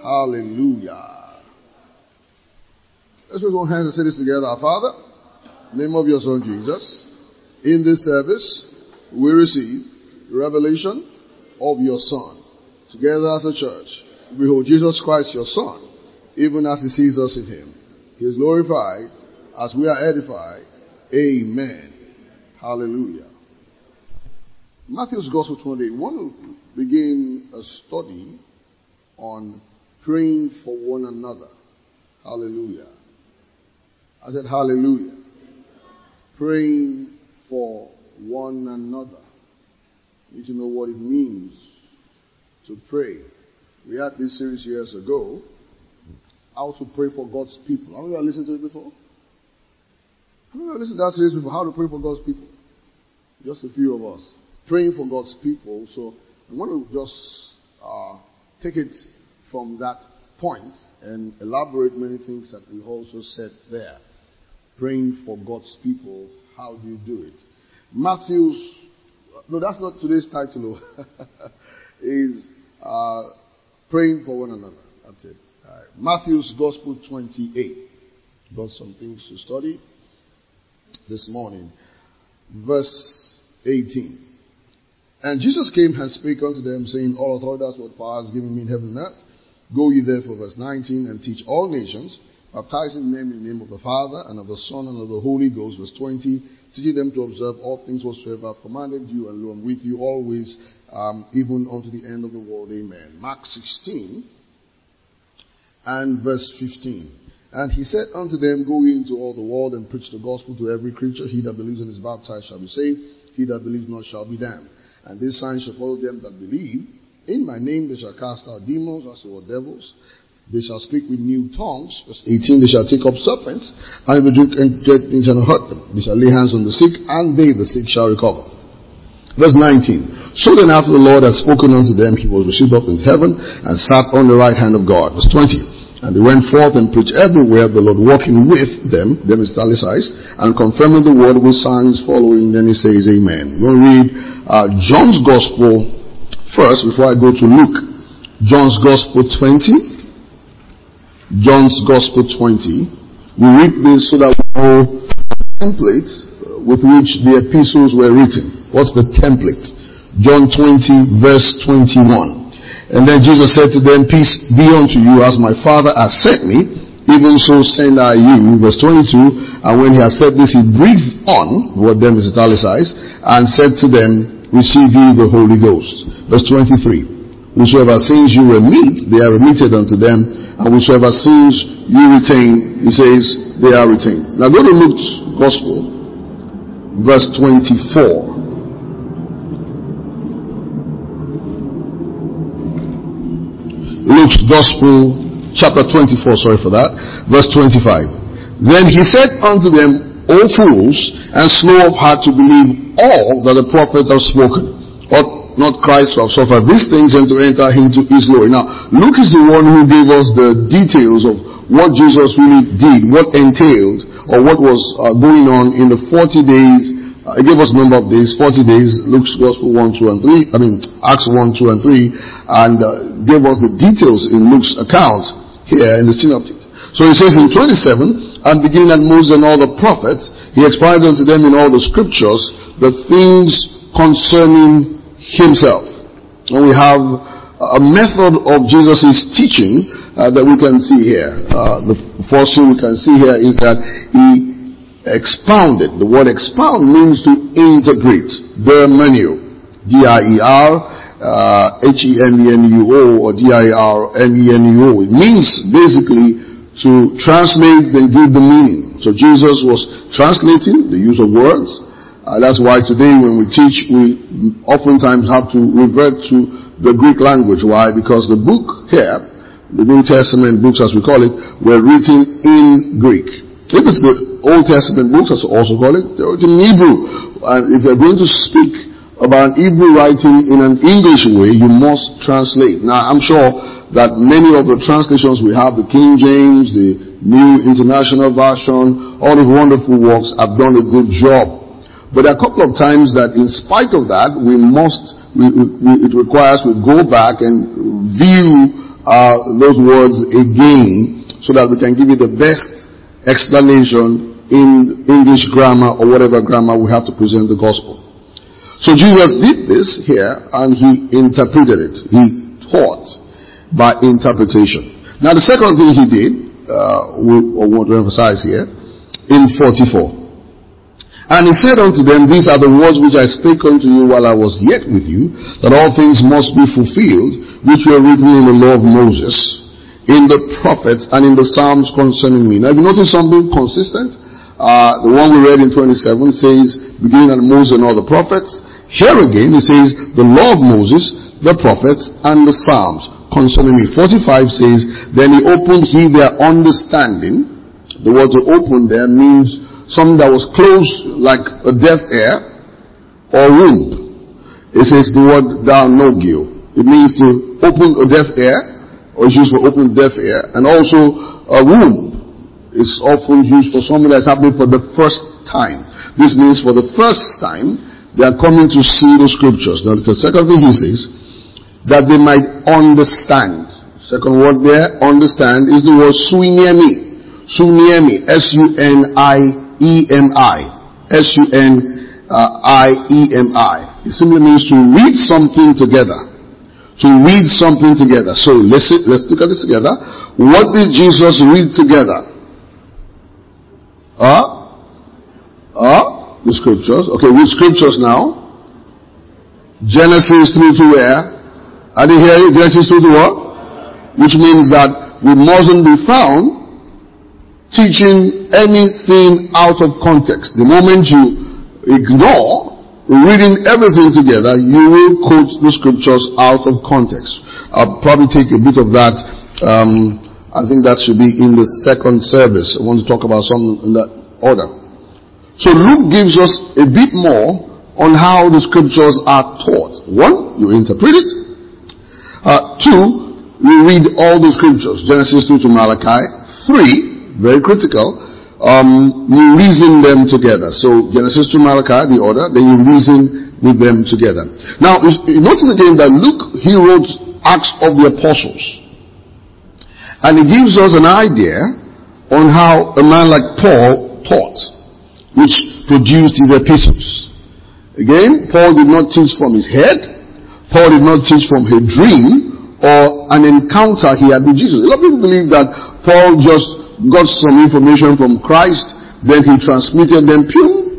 Hallelujah. Let's raise our hands and say this together. Our Father, in the name of your Son Jesus, in this service, we receive revelation of your Son. Together as a church, behold Jesus Christ, your Son, even as he sees us in him. He is glorified as we are edified. Amen. Hallelujah. Matthew's Gospel today. We want to begin a study on praying for one another. Hallelujah. I said hallelujah. Praying for one another. You need to know what it means to pray. We had this series years ago, how to pray for God's people. Have you ever listened to it before? Have you ever listened to that series before? How to pray for God's people? Just a few of us. Praying for God's people. So I want to just take it from that point and elaborate many things that we also said there. Praying for God's people. How do you do it? No, that's not today's title. Is praying for one another. That's it. Right. Matthew's Gospel 28. Got some things to study this morning. Verse 18. And Jesus came and spake unto them, saying, All authority that's what power has given me in heaven and earth. Go ye therefore, verse 19, and teach all nations, baptizing them in the name of the Father, and of the Son, and of the Holy Ghost. Verse 20, teaching them to observe all things whatsoever I have commanded you, and lo, I am with you always, even unto the end of the world. Amen. Mark 16, and verse 15. And he said unto them, Go ye into all the world, and preach the gospel to every creature. He that believes and is baptized shall be saved. He that believes not shall be damned. And this sign shall follow them that believe. In my name they shall cast out demons, as well devils. They shall speak with new tongues. Verse 18, they shall take up serpents, and will drink and dead things shall not hurt them. They shall lay hands on the sick, and they, the sick, shall recover. Verse 19, so then after the Lord had spoken unto them, he was received up into heaven, and sat on the right hand of God. Verse 20, and they went forth and preached everywhere, the Lord walking with them is italicized, and confirming the word with signs following. Then he says, Amen. We'll read John's Gospel first before I go to Luke. John's Gospel 20. John's Gospel 20. We read this so that we know the template with which the epistles were written. What's the template? John 20 verse 21. And then Jesus said to them, Peace be unto you, as my Father has sent me, even so send I you. Verse 22, and when he had said this, he breathed on, what them is italicized, and said to them, Receive ye the Holy Ghost. Verse 23, whosoever sins you remit, they are remitted unto them, and whosoever sins you retain, he says, they are retained. Now go to Luke's Gospel, verse 24. Luke's Gospel, chapter 24, verse 25. Then he said unto them, O fools, and slow of heart to believe all that the prophets have spoken. Ought not Christ to have suffered these things and to enter into his glory? Now, Luke is the one who gave us the details of what Jesus really did, what entailed, or what was going on in the 40 days. He gave us a number of days, 40 days, Luke's Gospel 1, 2, and 3, Acts 1, 2, and 3, and gave us the details in Luke's account here in the synoptic. So he says in 27, and beginning at Moses and all the prophets, he expounded unto them in all the scriptures the things concerning himself. And we have a method of Jesus' teaching that we can see here. The first thing we can see here is that he expounded. The word expound means to integrate. Dermenio. D-I-E-R-H-E-M-E-N-U-O or D-I-R-M-E-N-U-O. It means basically to translate and give the meaning. So Jesus was translating the use of words. That's why today when we teach, we oftentimes have to revert to the Greek language. Why? Because the book here, the New Testament books as we call it, were written in Greek. If it's the Old Testament books, as we also call it, they're written in Hebrew. And if you're going to speak about Hebrew writing in an English way, you must translate. Now, I'm sure that many of the translations we have, the King James, the New International Version, all those wonderful works have done a good job. But there are a couple of times that in spite of that, it requires we go back and view those words again so that we can give you the best explanation in English grammar or whatever grammar we have to present the gospel. So Jesus did this here and he interpreted it. He taught by interpretation. Now the second thing he did, we want to emphasize here, in 44. And he said unto them, these are the words which I spake unto you while I was yet with you, that all things must be fulfilled, which were written in the law of Moses, in the prophets, and in the Psalms concerning me. Now, have you noticed something consistent? The one we read in 27 says, beginning at Moses and all the prophets. Here again, it says, the law of Moses, the prophets, and the Psalms concerning me. 45 says, then he opened their understanding. The word to open there means something that was closed like a deaf ear or womb. It says the word daunogio. It means to open a deaf ear, or it's used for open deaf ear, and also a womb is often used for something that's happening for the first time. This means for the first time they are coming to see the scriptures. Now the second thing he says, that they might understand. Second word there, understand, is the word suiniemi. Suiniemi, S-U-N-I-E-M-I. S-U-N-I-E-M-I. It simply means to read something together. To read something together. So let's look at this together. What did Jesus read together? The scriptures. Okay, which scriptures now? Genesis through to where? I didn't hear you. Genesis through to what? Which means that we mustn't be found teaching anything out of context. The moment you ignore reading everything together, you will quote the scriptures out of context. I'll probably take a bit of that. I think that should be in the second service. I want to talk about something in that order. So Luke gives us a bit more on how the scriptures are taught. One, you interpret it. Two, we read all the scriptures, Genesis through to Malachi. Three, very critical, you reason them together. So Genesis to Malachi, the order, then you reason with them together. Now, notice again that Luke, he wrote Acts of the Apostles. And he gives us an idea on how a man like Paul taught, which produced his epistles. Again, Paul did not teach from his head. Paul did not teach from a dream or an encounter he had with Jesus. A lot of people believe that Paul just got some information from Christ, then he transmitted them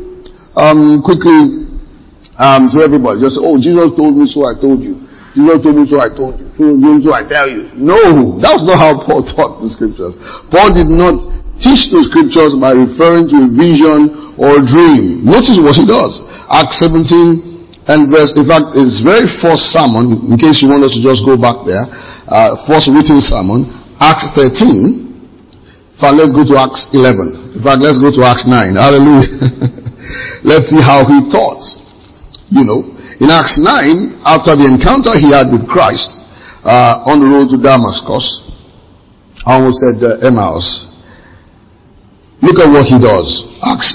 quickly to everybody. Just, Jesus told me, so I told you. Jesus told me, so I told you. So I tell you. No, that was not how Paul taught the scriptures. Paul did not teach the scriptures by referring to a vision or a dream. Notice what he does. Acts 17 and verse, in fact, it's very first sermon, in case you want us to just go back there, first written sermon, Acts 13. In fact, let's go to Acts 11. In fact, let's go to Acts 9. Hallelujah. Let's see how he taught. You know, in Acts 9, after the encounter he had with Christ, on the road to Damascus, I almost said Emmaus. Look at what he does. Acts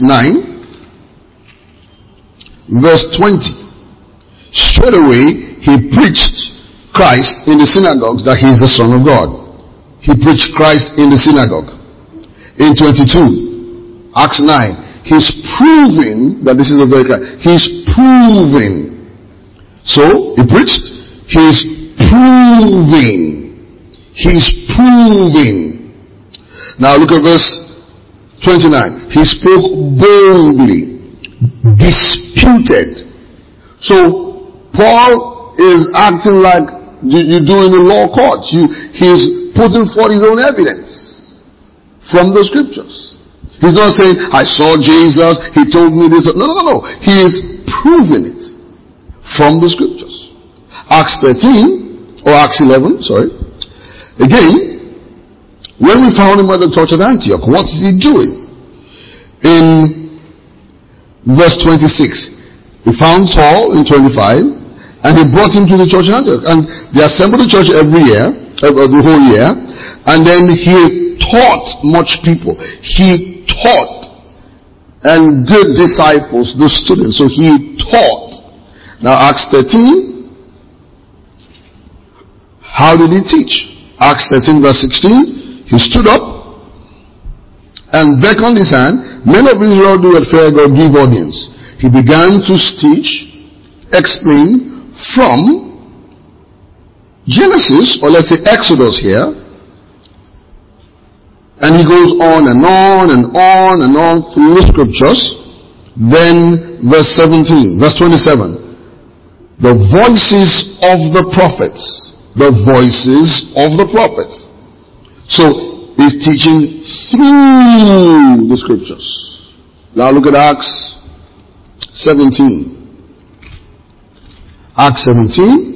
9, verse 20. Straight away, he preached Christ in the synagogues that he is the Son of God. He preached Christ in the synagogue. In 22, Acts 9, he's proving that this is a very Christ. He's proving. So, he preached. He's proving. He's proving. Now look at verse 29. He spoke boldly. Disputed. So, Paul is acting like you do in the law courts. He's putting forth his own evidence from the scriptures. He's not saying, I saw Jesus, he told me this. No. He is proving it from the scriptures. Acts 13, or Acts 11, sorry. Again, when we found him at the church at Antioch, what is he doing? In verse 26, we found Saul in 25, and he brought him to the church at Antioch. And they assembled the church every year, the whole year, and then he taught much people. He taught and the disciples, the students. So he taught. Now Acts 13, how did he teach? Acts 13 verse 16, he stood up and beckoned his hand. Men of Israel do at fear God give audience. He began to teach, explain from Genesis, or let's say Exodus here. And he goes on and on and on and on through the scriptures. Then verse 17, verse 27. The voices of the prophets. The voices of the prophets. So he's teaching through the scriptures. Now look at Acts 17. Acts 17.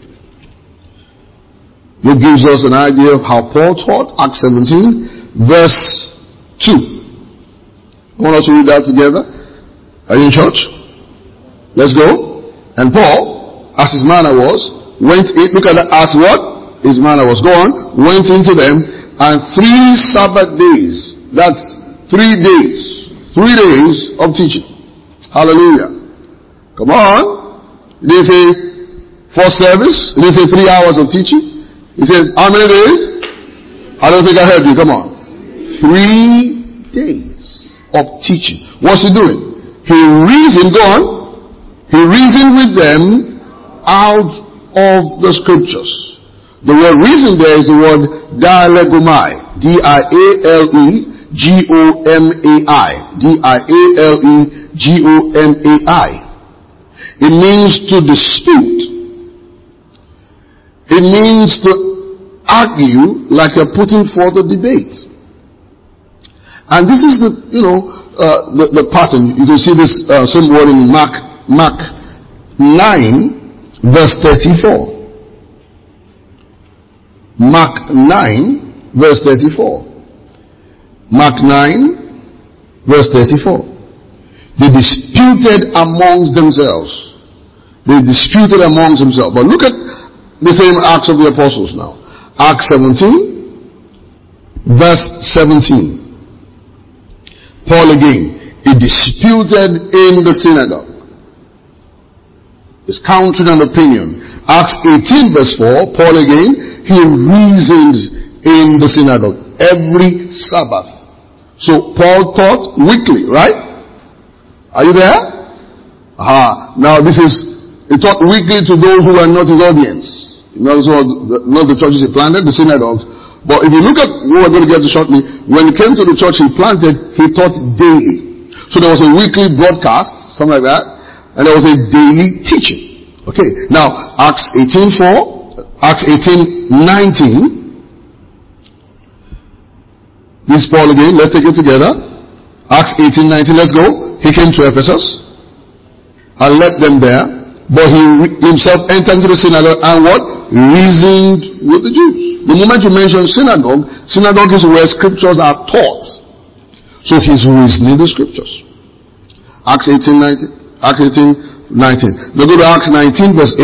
It gives us an idea of how Paul taught. Acts 17, verse 2. I want us to read that together. Are you in church? Let's go. And Paul, as his manner was, went in. Look at that. As what? His manner was. Go on. Went into them. And 3 Sabbath days. That's 3 days. 3 days of teaching. Hallelujah. Come on. They say 4 service. They say 3 hours of teaching. He says, how many days? I don't think I heard you. Come on. 3 days of teaching. What's he doing? He reasoned, go on. He reasoned with them out of the scriptures. The word reason there is the word dialegomai. D-I-A-L-E-G-O-M-A-I. D-I-A-L-E-G-O-M-A-I. It means to dispute. It means to argue like you're putting forth a debate. And this is the pattern. You can see this same word in Mark 9 verse 34. Mark 9 verse 34. Mark 9 verse 34. They disputed amongst themselves. They disputed amongst themselves. But look at the same Acts of the Apostles now. Acts 17, verse 17. Paul again, he disputed in the synagogue. His countering an opinion. Acts 18, verse 4, Paul again, he reasoned in the synagogue every Sabbath. So Paul taught weekly, right? Are you there? Now this is, he taught weekly to those who were not his audience. Not the churches he planted, the synagogues. But if you look at what we're going to get to shortly, when he came to the church he planted, he taught daily. So there was a weekly broadcast, something like that, and there was a daily teaching. Okay, now Acts 18:4, Acts 18:19. This is Paul again, let's take it together. Acts 18:19, let's go. He came to Ephesus and left them there. But he himself entered into the synagogue and what? Reasoned with the Jews. The moment you mention synagogue is where scriptures are taught. So he's reasoning the scriptures. Acts 18:19. Acts 18:19. Now go to Acts 19 verse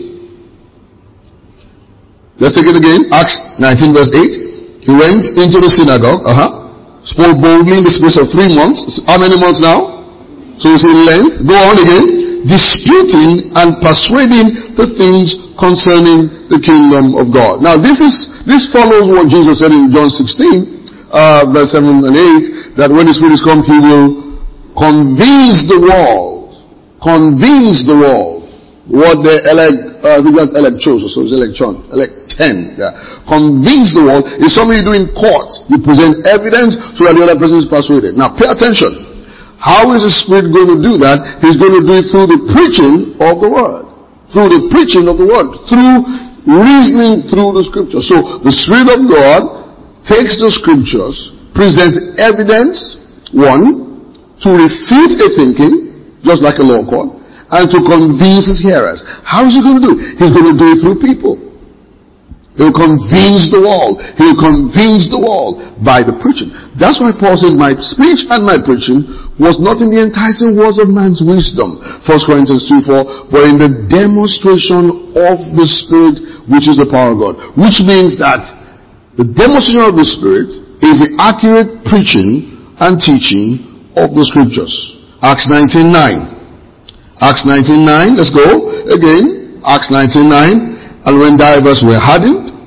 8. Let's take it again. Acts 19 verse 8. He went into the synagogue, spoke boldly in the space of 3 months. How many months now? So you see length. Go on again. Disputing and persuading the things concerning the kingdom of God. Now this follows what Jesus said in John 16, verse 7 and 8, that when the Spirit is come, he will convince the world. Convince the world. What the elect chose, so it's elect 10. Yeah. Convince the world is something you do in court. You present evidence so that the other person is persuaded. Now pay attention. How is the Spirit going to do that? He's going to do it through the preaching of the Word. Through the preaching of the Word. Through reasoning through the Scriptures. So the Spirit of God takes the Scriptures, presents evidence, one, to refute a thinking, just like a law court, and to convince his hearers. How is he going to do it? He's going to do it through people. He'll convince the world. He'll convince the world by the preaching. That's why Paul says, my speech and my preaching was not in the enticing words of man's wisdom, 1 Corinthians 2:4, but in the demonstration of the Spirit, which is the power of God. Which means that the demonstration of the Spirit is the accurate preaching and teaching of the Scriptures. Acts 19:9. Acts 19:9, let's go again. Acts 19:9. And when divers were hardened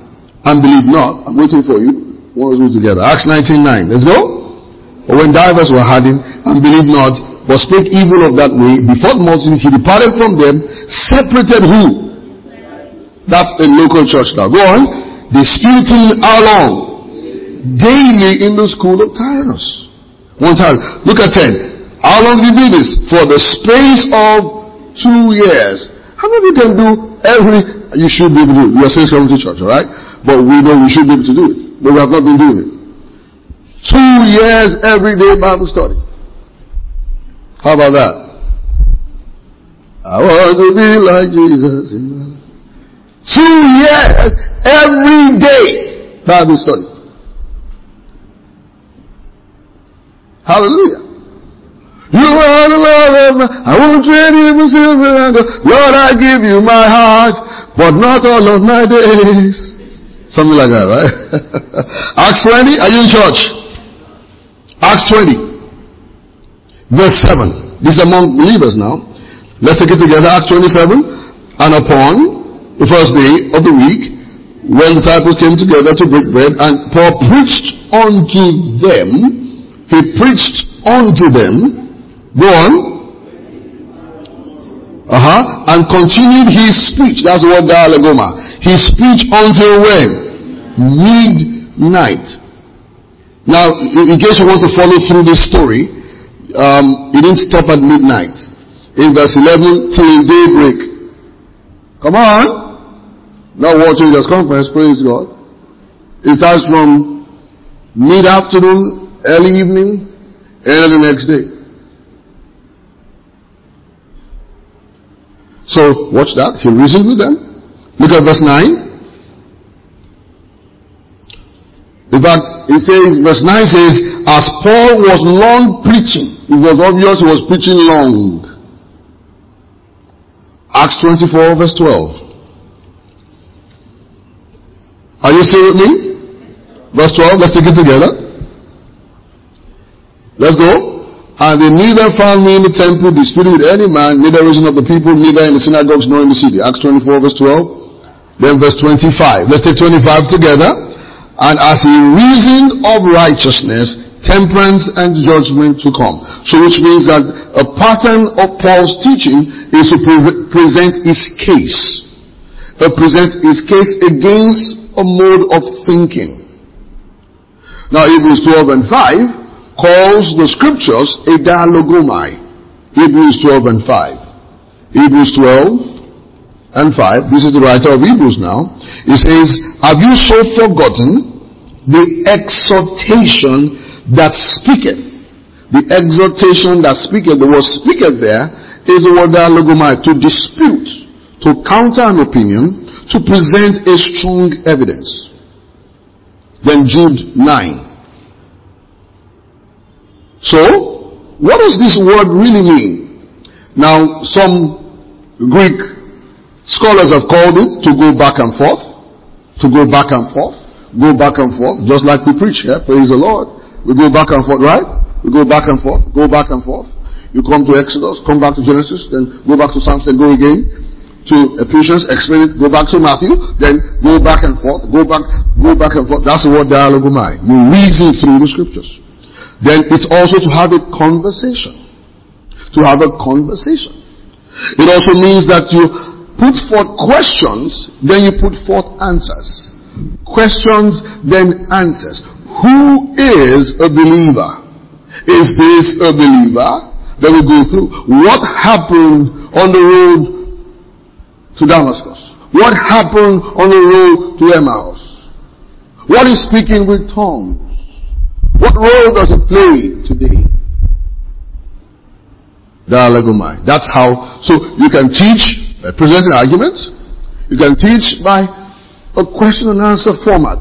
and believe not. I'm waiting for you. One or two together. Acts 19:9. Let's go. But when divers were hardened and believed not, but spake evil of that way before the multitude, he departed from them, separated who? That's a local church now. Go on. Disputing how long? Daily in the school of Tyrannus. One time. Look at 10. How long did you do this? For the space of 2 years. How many of you can do you should be able to do it. You are saying coming to church, alright? But we know we should be able to do it. But we have not been doing it. 2 years every day Bible study. How about that? I want to be like Jesus. 2 years every day Bible study. Hallelujah. You are the Lord of my, I won't trade you for silver and gold. Lord, I give you my heart, but not all of my days. Something like that, right? Acts 20, are you in church? Acts 20, verse 7. This is among believers now. Let's take it together. Acts 27. And upon the first day of the week, when the disciples came together to break bread, and Paul preached unto them. He preached unto them. Go on. And continued his speech. That's the word dialogoma. His speech until when? Midnight. Now, in case you want to follow through this story, it didn't stop at midnight. In verse 11, till daybreak. Come on. Not watching this conference, praise God. It starts from mid-afternoon, early evening, and the next day. So, watch that. He reasoned with them. Look at verse 9. In fact, it says, verse 9 says, as Paul was long preaching, it was obvious he was preaching long. Acts 24, verse 12. Are you still with me? Verse 12, let's take it together. Let's go. And they neither found me in the temple disputing with any man, neither reason of the people, neither in the synagogues nor in the city. Acts 24, verse 12. Then verse 25. Let's take 25 together. And as he reasoned of righteousness, temperance and judgment to come. So which means that a pattern of Paul's teaching is to present his case. Present his case against a mode of thinking. Now Hebrews 12 and 5 calls the scriptures a dialogomai. Hebrews 12 and 5. Hebrews 12 and 5. This is the writer of Hebrews now. He says, have you so forgotten the exhortation that speaketh? The exhortation that speaketh, the word speaketh there, is the word dialogomai, to dispute, to counter an opinion, to present a strong evidence. Then Jude 9. So, what does this word really mean? Now, some Greek scholars have called it to go back and forth, go back and forth, just like we preach here, praise the Lord. We go back and forth, right? We go back and forth. You come to Exodus, come back to Genesis, then go back to Psalms, then go again to Ephesians, explain it, go back to Matthew, then go back and forth, go back and forth. That's the word dialogomai. You reason through the scriptures. Then it's also to have a conversation. To have a conversation. It also means that you put forth questions, then you put forth answers. Questions, then answers. Who is a believer? Is this a believer? Then we go through. What happened on the road to Damascus? What happened on the road to Emmaus? What is speaking with tongues? What role does it play today? Dialogomai. That's how, so you can teach by presenting arguments. You can teach by a question and answer format.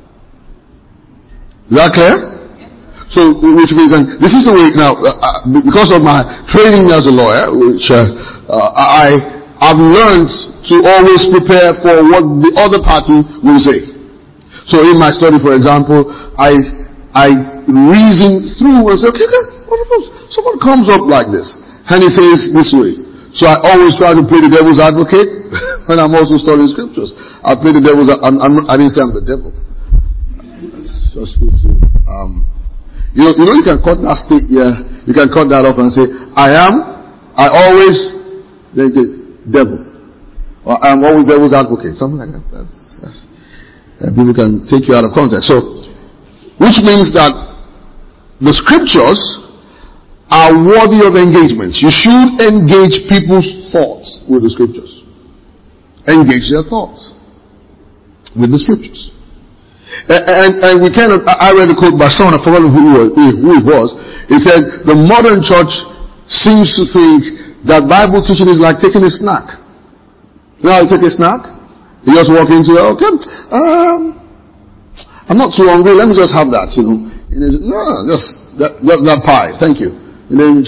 Is that clear? So, which means, and this is the way, now, because of my training as a lawyer, which I've learned to always prepare for what the other party will say. So in my study, for example, I reason through and say, okay, what if someone comes up like this, and he says this way, So I always try to play the devil's advocate when I'm also studying scriptures. I play the devil's. I didn't say I'm the devil. It's just good to. You can cut that state. Yeah, you can cut that off and say, I always the devil, or I'm always devil's advocate. Something like that. People can take you out of context. So, which means that the scriptures are worthy of engagement. You should engage people's thoughts with the scriptures. Engage their thoughts with the scriptures. And we cannot, I read a quote by someone, I forgot who it was. He said, the modern church seems to think that Bible teaching is like taking a snack. You know how you take a snack? You just walk into it, okay, I'm not too hungry, let me just have that, And he said, no, just that pie, thank you. And then,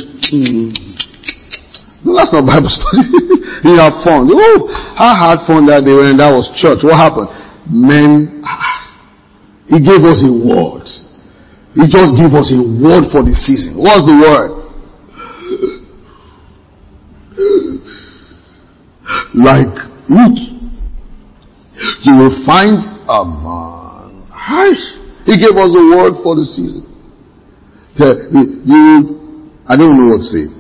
no, that's not Bible study. You have fun. Oh, I had fun that day when that was church. What happened? Men, he gave us a word. He just gave us a word for the season. What's the word? Like Ruth. You will find a man. He gave us a word for the season. I don't know what to say.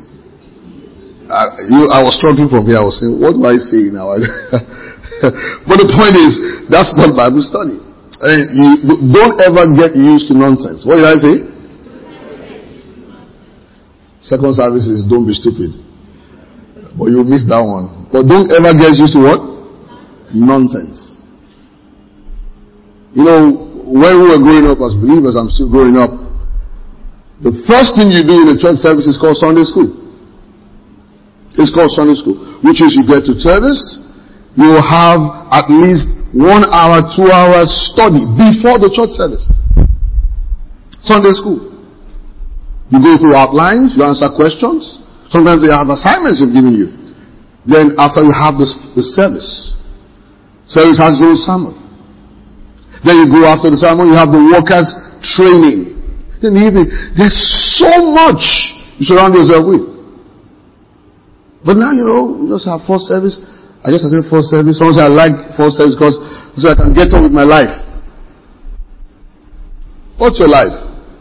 I was struggling from here. I was saying, what do I say now? But the point is, that's not Bible study. You don't ever get used to nonsense. What did I say? Second service is don't be stupid. But you missed that one. But don't ever get used to what? Nonsense. When we were growing up as believers, I'm still growing up. The first thing you do in a church service is called Sunday school. It's called Sunday school. Which is you get to service, you will have at least 1 hour, 2 hours study before the church service. Sunday school. You go through outlines, you answer questions. Sometimes they have assignments they've given you. Then after you have the service. Service has its own sermon. Then you go after the sermon, you have the workers training. In the evening, there's so much you surround yourself with. But now, you just have first service. I just attend first service. Someone said I like first service because so I can get on with my life. What's your life?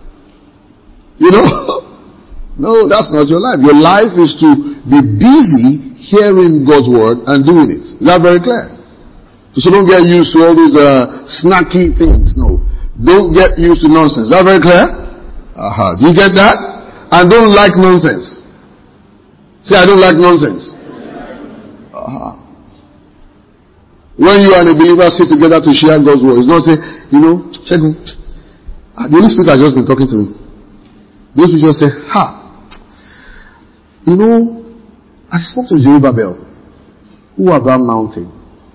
No, that's not your life. Your life is to be busy hearing God's word and doing it. Is that very clear? So don't get used to all these snacky things. No. Don't get used to nonsense. Is that very clear? Do you get that? And don't like nonsense. Say, I don't like nonsense. When you and a believer sit together to share God's word, it's not say, check me. The Holy Spirit has just been talking to me. Those people just say, I spoke to Zerubbabel. Who about mountain?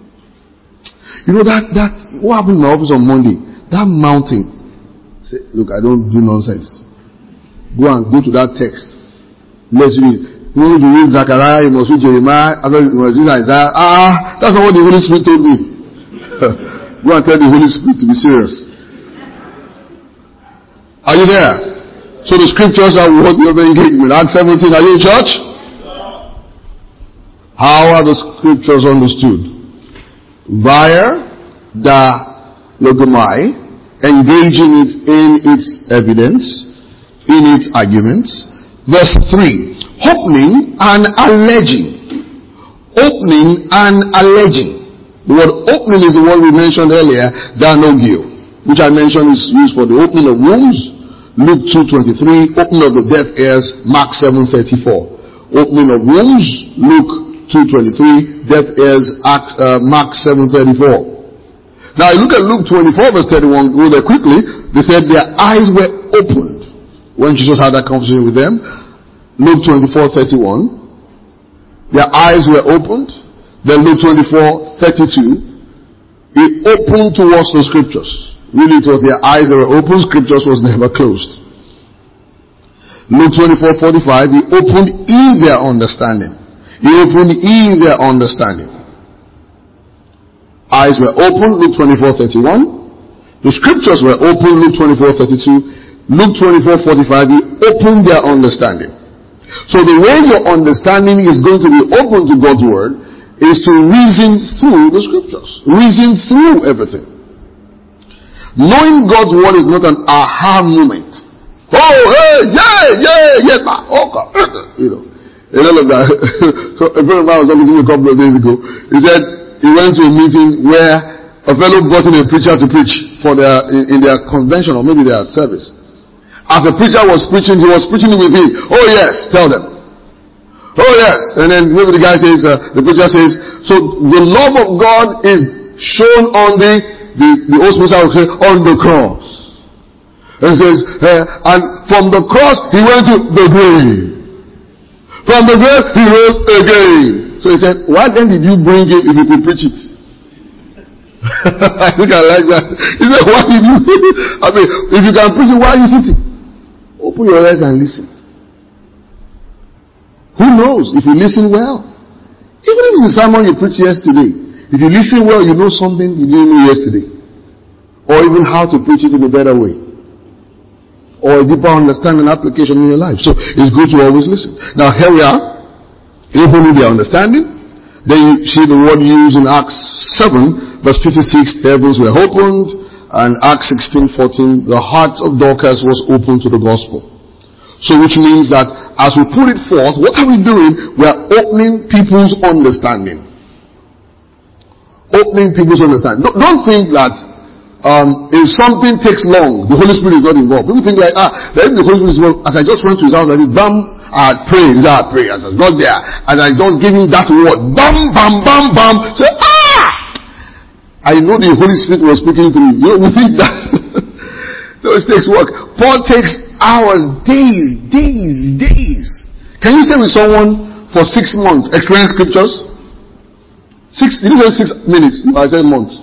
That what happened in my office on Monday? That mountain. Say, look, I don't do nonsense. Go to that text. Let's read. You want to read Zechariah, you must read Jeremiah, you must read Isaiah. That's not what the Holy Spirit told me. Go and tell the Holy Spirit to be serious. Are you there? So the scriptures are worthy of engagement. Acts 17, are you in church? How are the scriptures understood? Via the logomai, engaging it in its evidence, in its arguments. Verse 3, opening and alleging. Opening and alleging. The word opening is the word we mentioned earlier, danogio, which I mentioned is used for the opening of wombs, Luke 2:23, opening of the deaf ears, Mark 7:34. Opening of wombs, Luke 2:23, deaf ears, Mark 7:34. Now you look at Luke 24 verse 31, go there quickly. They said their eyes were opened when Jesus had that conversation with them. Luke 24:31. Their eyes were opened. Then Luke 24:32. He opened towards the scriptures. Really it was their eyes that were open, scriptures was never closed. Luke 24:45, he opened in their understanding. He opened in their understanding. Eyes were open, Luke 24:31. The scriptures were open, Luke 24:32. Luke 24:45, he opened their understanding. So the way your understanding is going to be open to God's word is to reason through the scriptures. Reason through everything. Knowing God's word is not an aha moment. Oh, hey, yeah, oh, God. You know all of that. So a friend of mine was talking to me a couple of days ago. He said he went to a meeting where a fellow brought in a preacher to preach for in their convention or maybe their service. As the preacher was preaching, he was preaching with him. Oh yes, tell them. Oh yes. And then maybe the guy says, the preacher says, so the love of God is shown on the old preacher will say, on the cross. And says, and from the cross, he went to the grave. From the grave, he rose again. So he said, why then did you bring it if you could preach it? I think I like that. He said, why did you? I mean, if you can preach it, why are you sitting? Open your eyes and listen. Who knows if you listen well? Even if it's a sermon you preached yesterday, if you listen well, you know something you didn't know yesterday. Or even how to preach it in a better way. Or a deeper understanding and application in your life. So it's good to always listen. Now here we are. Opening their understanding. Then you see the word used in Acts 7 verse 56. Heavens were opened. And Acts 16:14. The heart of Dorcas was open to the gospel. So which means that as we put it forth, what are we doing? We are opening people's understanding. Opening people's understanding. Don't think that if something takes long, the Holy Spirit is not involved. People think like, then the Holy Spirit is involved. As I just went to his house, I did bam, I prayed. I prayed. As I got there, and I just gave him that word, bam, bam, bam, bam. So I know the Holy Spirit was speaking to me. You know, we think that those takes work. Paul takes hours, days. Can you stay with someone for 6 months, explain scriptures? You didn't say 6 minutes. I said months.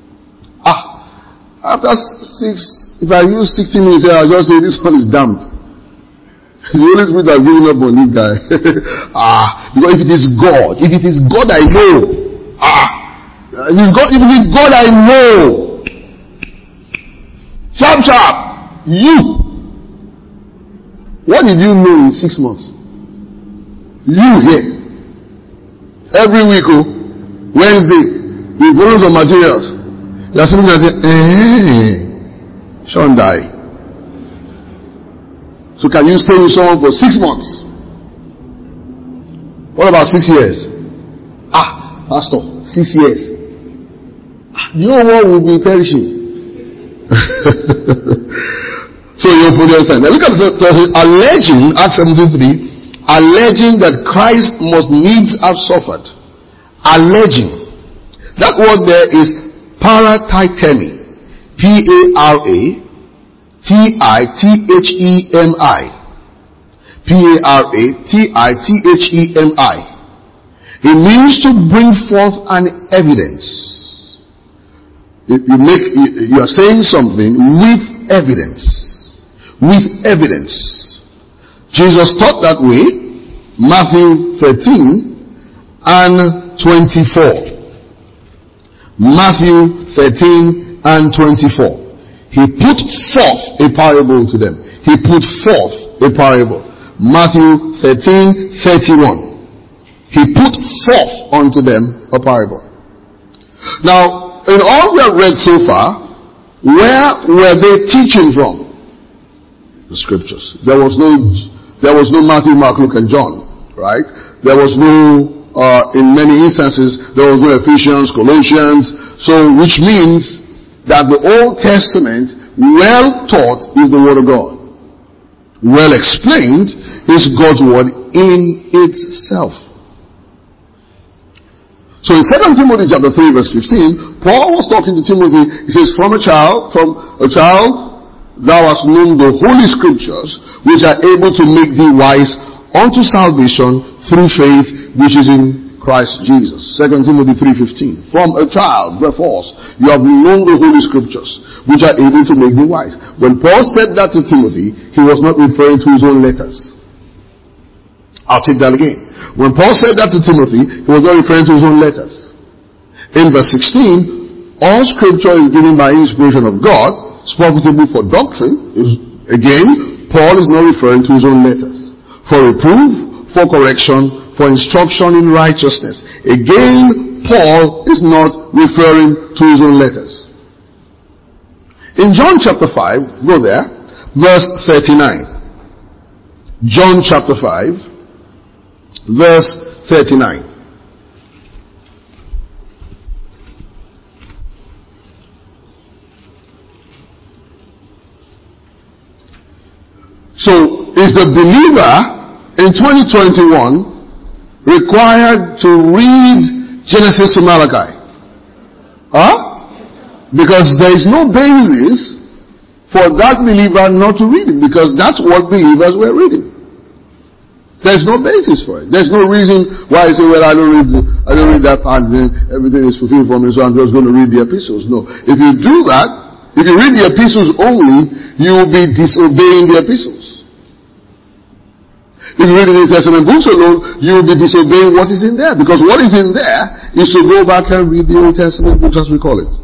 After 6, if I use 60 minutes here, I'll just say this one is damned. The Holy Spirit has given up on this guy. Because if it is God I know. If it is God I know. Sharp. You. What did you know in 6 months? You here. Every week, Wednesday, with volumes of materials. You are sitting there, Sean die. So can you stay with someone for 6 months? What about 6 years? Pastor, 6 years. Your world will be perishing. So you put your sign. Now look at the alleging, Acts 17:3, alleging that Christ must needs have suffered. Alleging. That word there is paratithemi. Paratithemi. Paratithemi. It means to bring forth an evidence. You are saying something with evidence. With evidence. Jesus taught that way. Matthew 13 and 24. Matthew 13 and 24. He put forth a parable to them. He put forth a parable. Matthew 13:31. He put forth unto them a parable. Now, in all we have read so far, where were they teaching from? The scriptures. There was no Matthew, Mark, Luke, and John, right? There was no, in many instances, there was no Ephesians, Colossians. So, which means that the Old Testament, well taught, is the Word of God. Well explained is God's Word in itself. So in 2 Timothy chapter 3 verse 15, Paul was talking to Timothy. He says, from a child, thou hast known the holy scriptures, which are able to make thee wise unto salvation through faith which is in Christ Jesus. 2 Timothy 3:15. From a child, therefore, you have known the holy scriptures, which are able to make thee wise. When Paul said that to Timothy, he was not referring to his own letters. I'll take that again. When Paul said that to Timothy, he was not referring to his own letters. In verse 16, all scripture is given by inspiration of God, is profitable for doctrine. Again, Paul is not referring to his own letters. for reproof, for correction, for instruction in righteousness. Again, Paul is not referring to his own letters. In John chapter 5, go there, verse 39. John chapter 5, verse 39. So, is the believer in 2021 required to read Genesis to Malachi? Because there is no basis for that believer not to read it, because that's what believers were reading. There's no basis for it. There's no reason why you say, well, I don't read that part, then everything is fulfilled for me, so I'm just going to read the epistles. No. If you do that, if you read the epistles only, you will be disobeying the epistles. If you read the New Testament books alone, you will be disobeying what is in there. Because what is in there is to go back and read the Old Testament books, as we call it.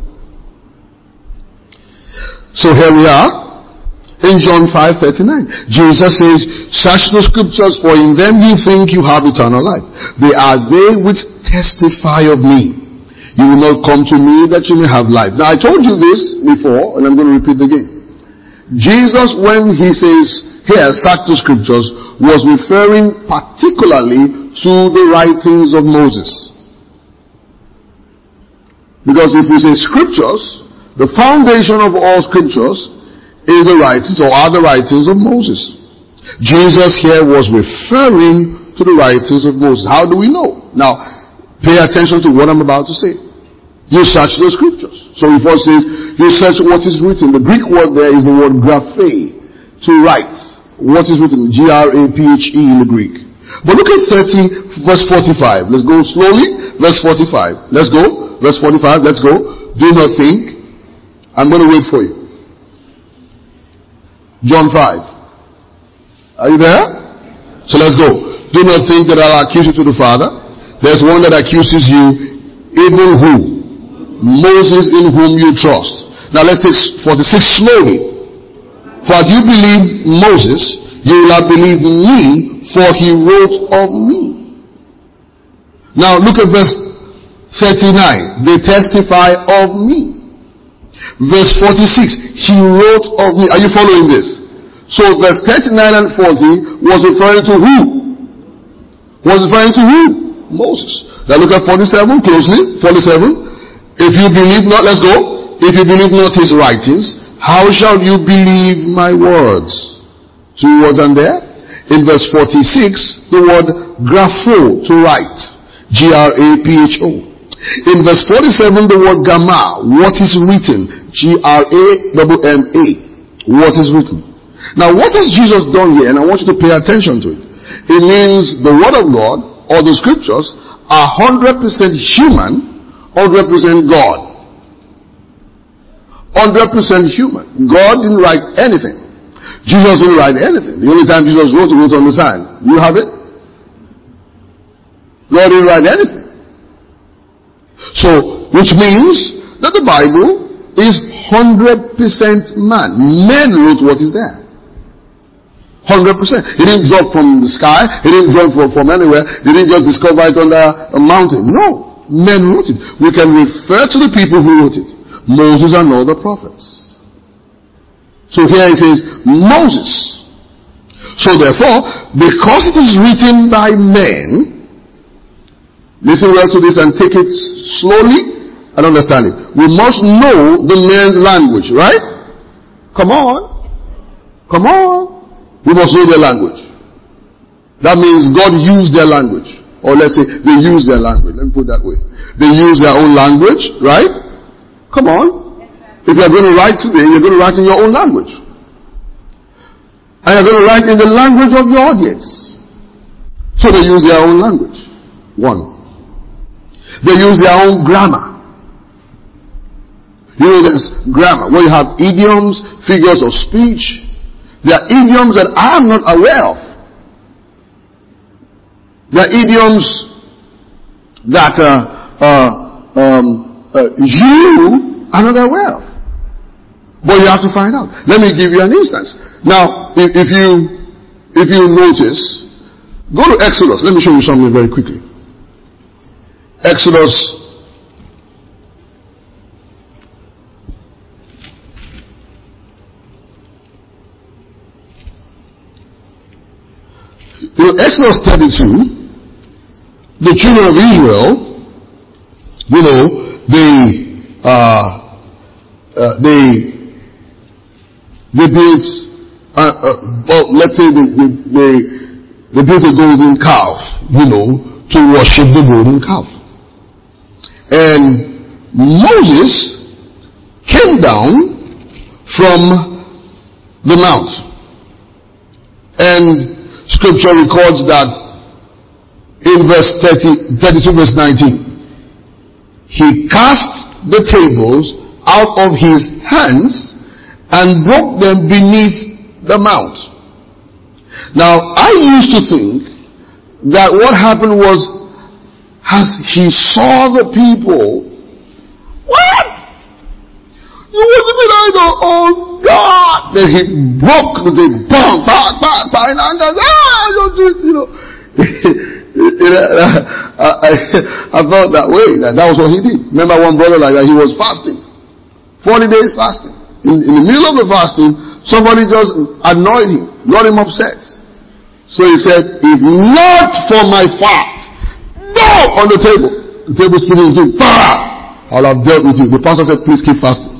So here we are in John 5:39. Jesus says, search the scriptures, for in them you think you have eternal life. They are they which testify of me. You will not come to me that you may have life. Now I told you this before, and I'm going to repeat it again. Jesus, when he says here, search the scriptures, was referring particularly to the writings of Moses. Because if we say scriptures, the foundation of all scriptures is the writings, or are the writings of Moses. Jesus here was referring to the writings of Moses. How do we know? Now, pay attention to what I'm about to say. You search the scriptures. So he first says, you search what is written. The Greek word there is the word graphe, to write. What is written? Graphe in the Greek. But look at 30, verse 45. Let's go slowly. Verse 45. Let's go. Verse 45. Let's go. Do not think. I'm going to wait for you. John 5. Are you there? So let's go. Do not think that I'll accuse you to the Father. There's one that accuses you, even who? Moses, in whom you trust. Now let's take 46 slowly. For if you believe Moses, you will have believed me, for he wrote of me. Now look at verse 39. They testify of me. Verse 46. He wrote of me. Are you following this? So verse 39 and 40 was referring to who? Was referring to who? Moses. Now look at 47 closely. 47. If you believe not, let's go. If you believe not his writings, how shall you believe my words? 2 words on there. In verse 46, the word grapho, to write. Grapho. In verse 47, the word gamma, what is written. Gramma. What is written. Now what has Jesus done here? And I want you to pay attention to it. It means the word of God, or the scriptures, are 100% human, 100% God. 100% human. God didn't write anything. Jesus didn't write anything. The only time Jesus wrote, he wrote on the sign. You have it? God didn't write anything. So, which means that the Bible is 100% man. Men wrote what is there. 100%. He didn't drop from the sky. He didn't drop from anywhere. He didn't just discover it under a mountain. No. Men wrote it. We can refer to the people who wrote it. Moses and all the prophets. So here it says, Moses. So therefore, because it is written by men, listen well to this and take it slowly and understand it. We must know the man's language, right? Come on. Come on. We must know their language. That means God used their language. Or let's say they use their language. Let me put it that way. They use their own language, right? Come on. If you're going to write today, you're going to write in your own language. And you're going to write in the language of your audience. So they use their own language. One. They use their own grammar. You know there's grammar, where you have idioms, figures of speech. There are idioms that I am not aware of. There are idioms that you are not aware of. But you have to find out. Let me give you an instance. Now, if you notice, Go to Exodus. Let me show you something very quickly. Exodus Exodus 32, the children of Israel, they built, let's say they built a golden calf, to worship the golden calf. And Moses came down from the mount. And Scripture records that in verse 32 verse 19, he cast the tables out of his hands and broke them beneath the mount. Now, I used to think that what happened was, as he saw the people, what? You worshiping idol? Oh God! Then he broke the table, bang, bang, bang, bang, and don't do it, I felt that way. That was what he did. Remember one brother like that, he was fasting. 40 days fasting. In the middle of the fasting, somebody just annoyed him, got him upset. So he said, if not for my fast, go on the table. The table spinning into, I'll have dealt with you. The pastor said, please keep fasting.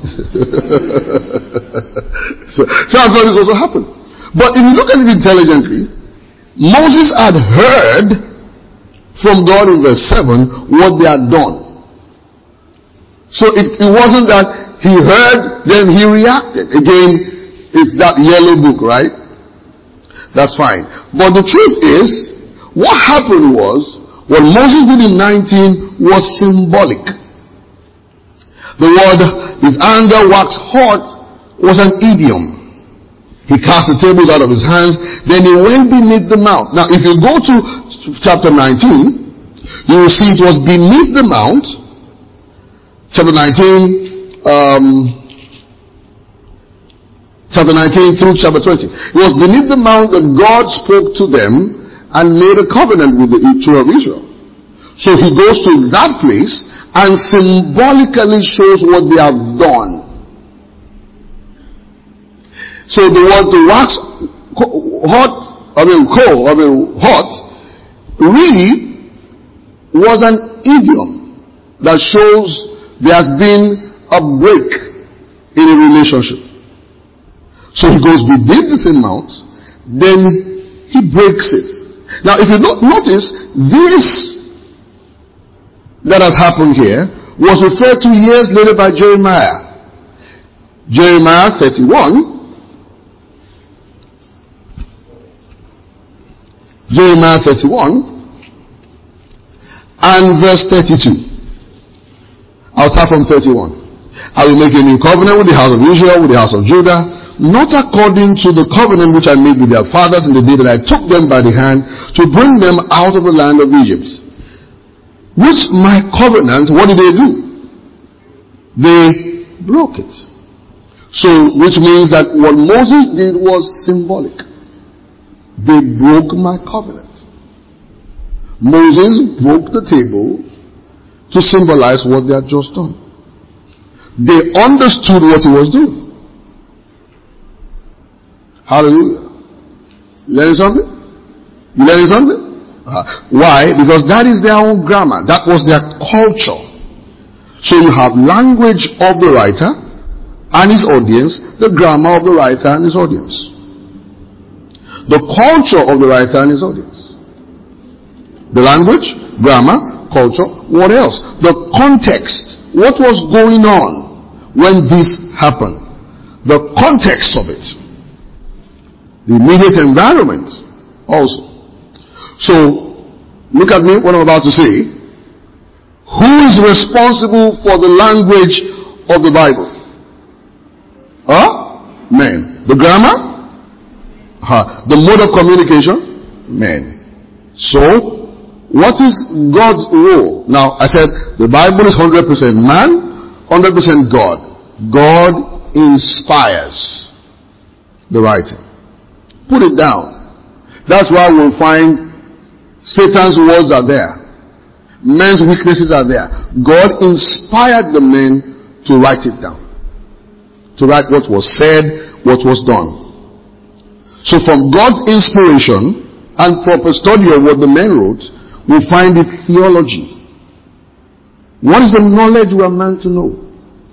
so I thought this also happened. But if you look at it intelligently, Moses had heard from God in verse 7 what they had done. So it wasn't that he heard, then he reacted. Again, it's that yellow book, right? That's fine. But the truth is, what happened was, what Moses did in 19 was symbolic. The word, his anger waxed hot, was an idiom. He cast the tables out of his hands, then he went beneath the mount. Now, if you go to chapter 19, you will see it was beneath the mount. Chapter 19, chapter 19 through chapter 20. It was beneath the mount that God spoke to them and made a covenant with the children of Israel. So he goes to that place and symbolically shows what they have done. So the word to wax hot, really was an idiom that shows there has been a break in a relationship. So he goes beneath the same mount, then he breaks it. Now if you notice, this that has happened here was referred to years later by Jeremiah. Jeremiah 31. Jeremiah 31 and verse 32. I'll start from 31. I will make a new covenant with the house of Israel, with the house of Judah, not according to the covenant which I made with their fathers in the day that I took them by the hand to bring them out of the land of Egypt. Which my covenant, what did they do? They broke it. So, which means that what Moses did was symbolic. They broke my covenant. Moses broke the table to symbolize what they had just done. They understood what he was doing. Hallelujah. You learning something? You learning something? Why? Because that is their own grammar. That was their culture. So you have language of the writer and his audience, the grammar of the writer and his audience. The culture of the writer and his audience. The language, grammar, culture, what else? The context. What was going on when this happened? The context of it. The immediate environment also. So, look at me, what I'm about to say. Who is responsible for the language of the Bible? Men. The grammar? The mode of communication? Men. So, what is God's role? Now, I said the Bible is 100% man, 100% God. God inspires the writing. Put it down. That's why we'll find Satan's words are there. Men's weaknesses are there. God inspired the men to write it down. To write what was said, what was done. So from God's inspiration and proper study of what the men wrote, we find the theology. What is the knowledge we are meant to know?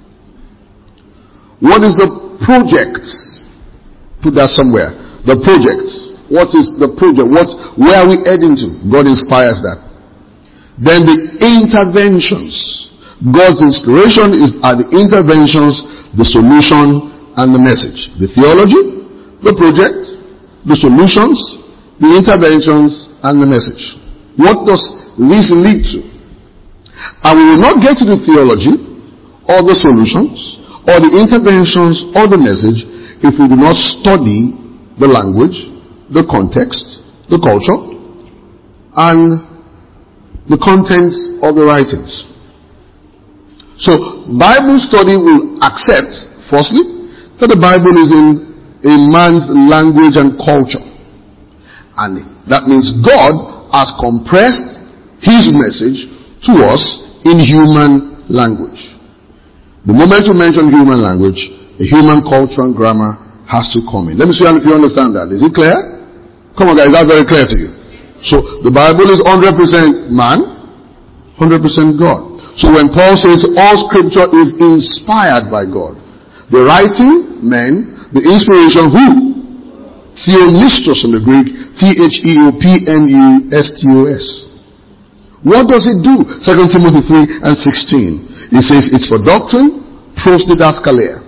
What is the project? Put that somewhere. The project. What is the project? Where are we heading to? God inspires that. Then the interventions. God's inspiration are the interventions, the solution, and the message. The theology, the project, the solutions, the interventions, and the message. What does this lead to? And we will not get to the theology, or the solutions, or the interventions, or the message, if we do not study the language, the context, the culture, and the contents of the writings. So, Bible study will accept, firstly, that the Bible is in a man's language and culture. And that means God has compressed His message to us in human language. The moment you mention human language, the human culture and grammar has to come in. Let me see if you understand that. Is it clear? Come on guys, is that very clear to you? So, the Bible is 100% man, 100% God. So when Paul says all scripture is inspired by God, the writing, men, the inspiration, who? Theopneustos in the Greek, Theopneustos. What does it do? 2 Timothy 3 and 16. It says it's for doctrine, pros didaskalia.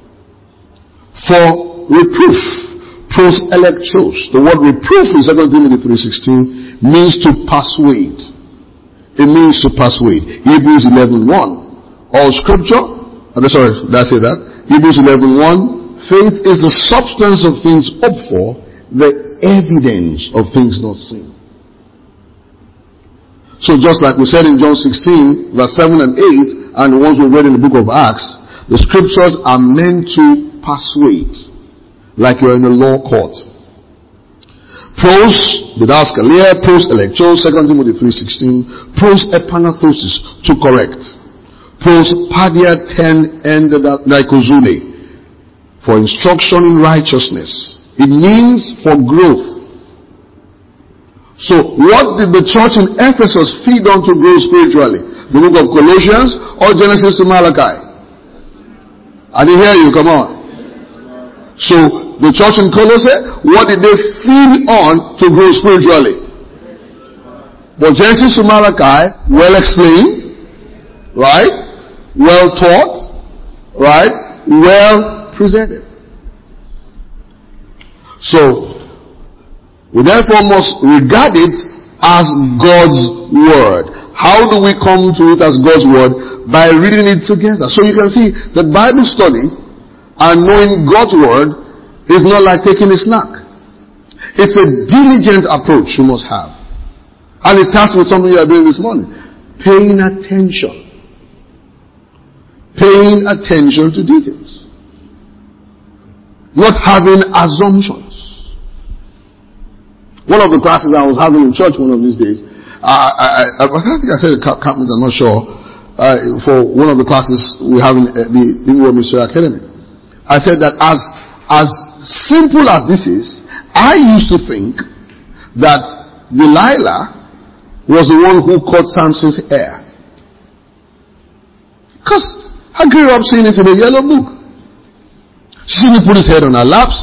For reproof, pros electros. The word reproof in 2 Timothy 3:16 means to persuade. It means to persuade. Hebrews 11:1. All scripture, did I say that? Hebrews 11:1. Faith is the substance of things hoped for, the evidence of things not seen. So just like we said in John 16, verse 7 and 8, and the ones we read in the book of Acts, the scriptures are meant to persuade, like you're in a law court. Pros didaskalia, pros electros, 2 Timothy 3:16, pros epanathosis, to correct. Pros padia ten endodikosune, for instruction in righteousness. It means for growth. So what did the church in Ephesus feed on to grow spiritually? The book of Colossians or Genesis to Malachi? I didn't hear you, come on. So the church in Colossae, what did they feed on to grow spiritually? But Genesis to Malachi, well explained, right? Well taught, right? Well presented. So, we therefore must regard it as God's word. How do we come to it as God's word? By reading it together. So you can see that Bible study and knowing God's word is not like taking a snack. It's a diligent approach you must have. And it starts with something you are doing this morning. Paying attention. Paying attention to details. Not having assumptions. One of the classes I was having in church one of these days, I think I said it, I'm not sure, for one of the classes we have in the World Ministry Academy. I said that as simple as this is, I used to think that Delilah was the one who cut Samson's hair. Because I grew up seeing it in a yellow book. She didn't put his head on her laps.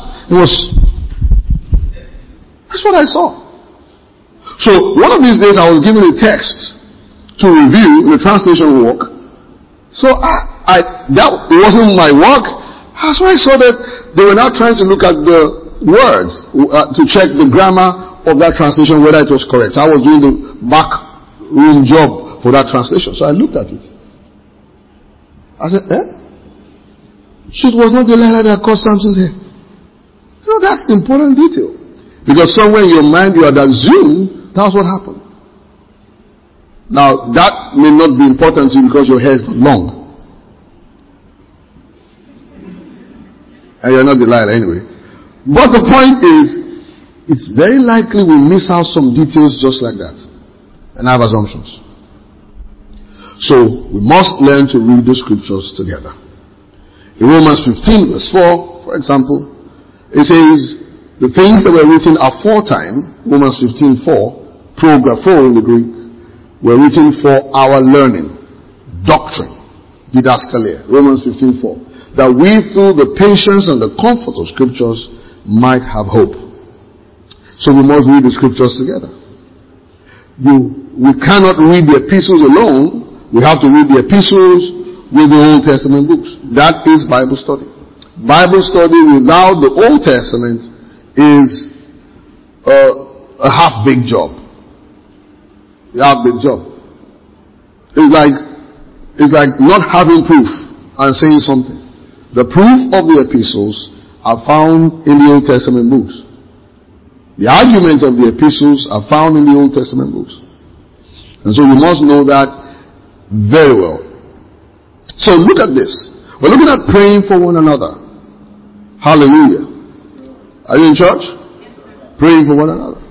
That's what I saw. So one of these days I was given a text to review in the translation work. So it wasn't my work. So I saw that they were now trying to look at the words to check the grammar of that translation, whether it was correct. I was doing the back room job for that translation. So I looked at it. I said, It was not Delilah that caused Samson's hair. So that's the important detail. Because somewhere in your mind you had assumed that's what happened. Now that may not be important to you because your hair is not long. And you're not Delilah anyway. But the point is it's very likely we miss out some details just like that and have assumptions. So we must learn to read the scriptures together. In Romans 15 verse 4, for example, it says, the things that were written aforetime, Romans 15:4, prographo in the Greek, were written for our learning, doctrine, didaskalia, Romans 15:4, that we through the patience and the comfort of scriptures might have hope. So we must read the scriptures together. We cannot read the epistles alone. We have to read the epistles with the Old Testament books. That is Bible study. Bible study without the Old Testament is a half-baked job. A half-baked job. It's like not having proof and saying something. The proof of the epistles are found in the Old Testament books. The argument of the epistles are found in the Old Testament books. And so you must know that very well. So look at this. We're looking at praying for one another. Hallelujah. Are you in church? Praying for one another.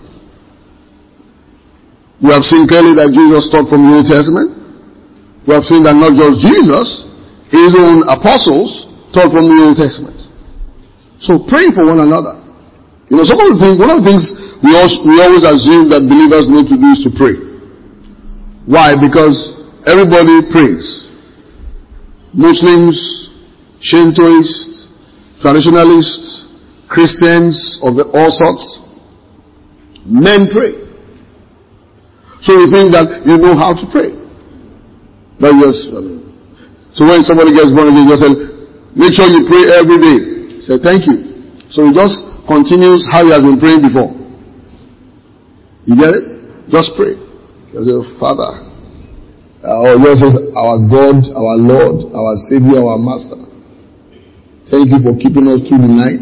We have seen clearly that Jesus taught from the Old Testament. We have seen that not just Jesus, his own apostles taught from the Old Testament. So praying for one another. You know, one of the things we always assume that believers need to do is to pray. Why? Because everybody prays. Muslims, Shintoists, traditionalists, Christians of all sorts. Men pray. So you think that you know how to pray. But so when somebody gets born again, you just say, make sure you pray every day. Say, thank you. So he just continues how he has been praying before. You get it? Just pray. You say, Father, or yours says, our God, our Lord, our Savior, our Master. Thank you for keeping us through the night.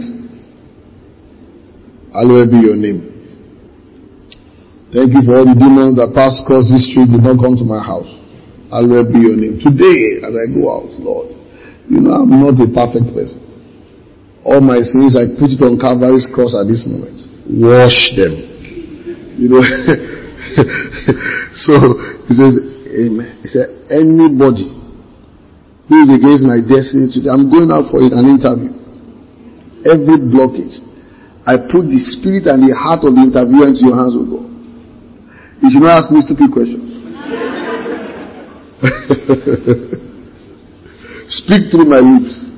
Hallowed be your name. Thank you for all the demons that passed across this street did not come to my house. Hallowed be your name. Today, as I go out, Lord, you know I'm not a perfect person. All my sins, I put it on Calvary's cross at this moment. Wash them. You know. So, he says, amen. He said, anybody who is against my destiny today, I'm going out for an interview. Every blockage, I put the spirit and the heart of the interviewer into your hands, O God. You should not ask me stupid questions. Speak through my lips.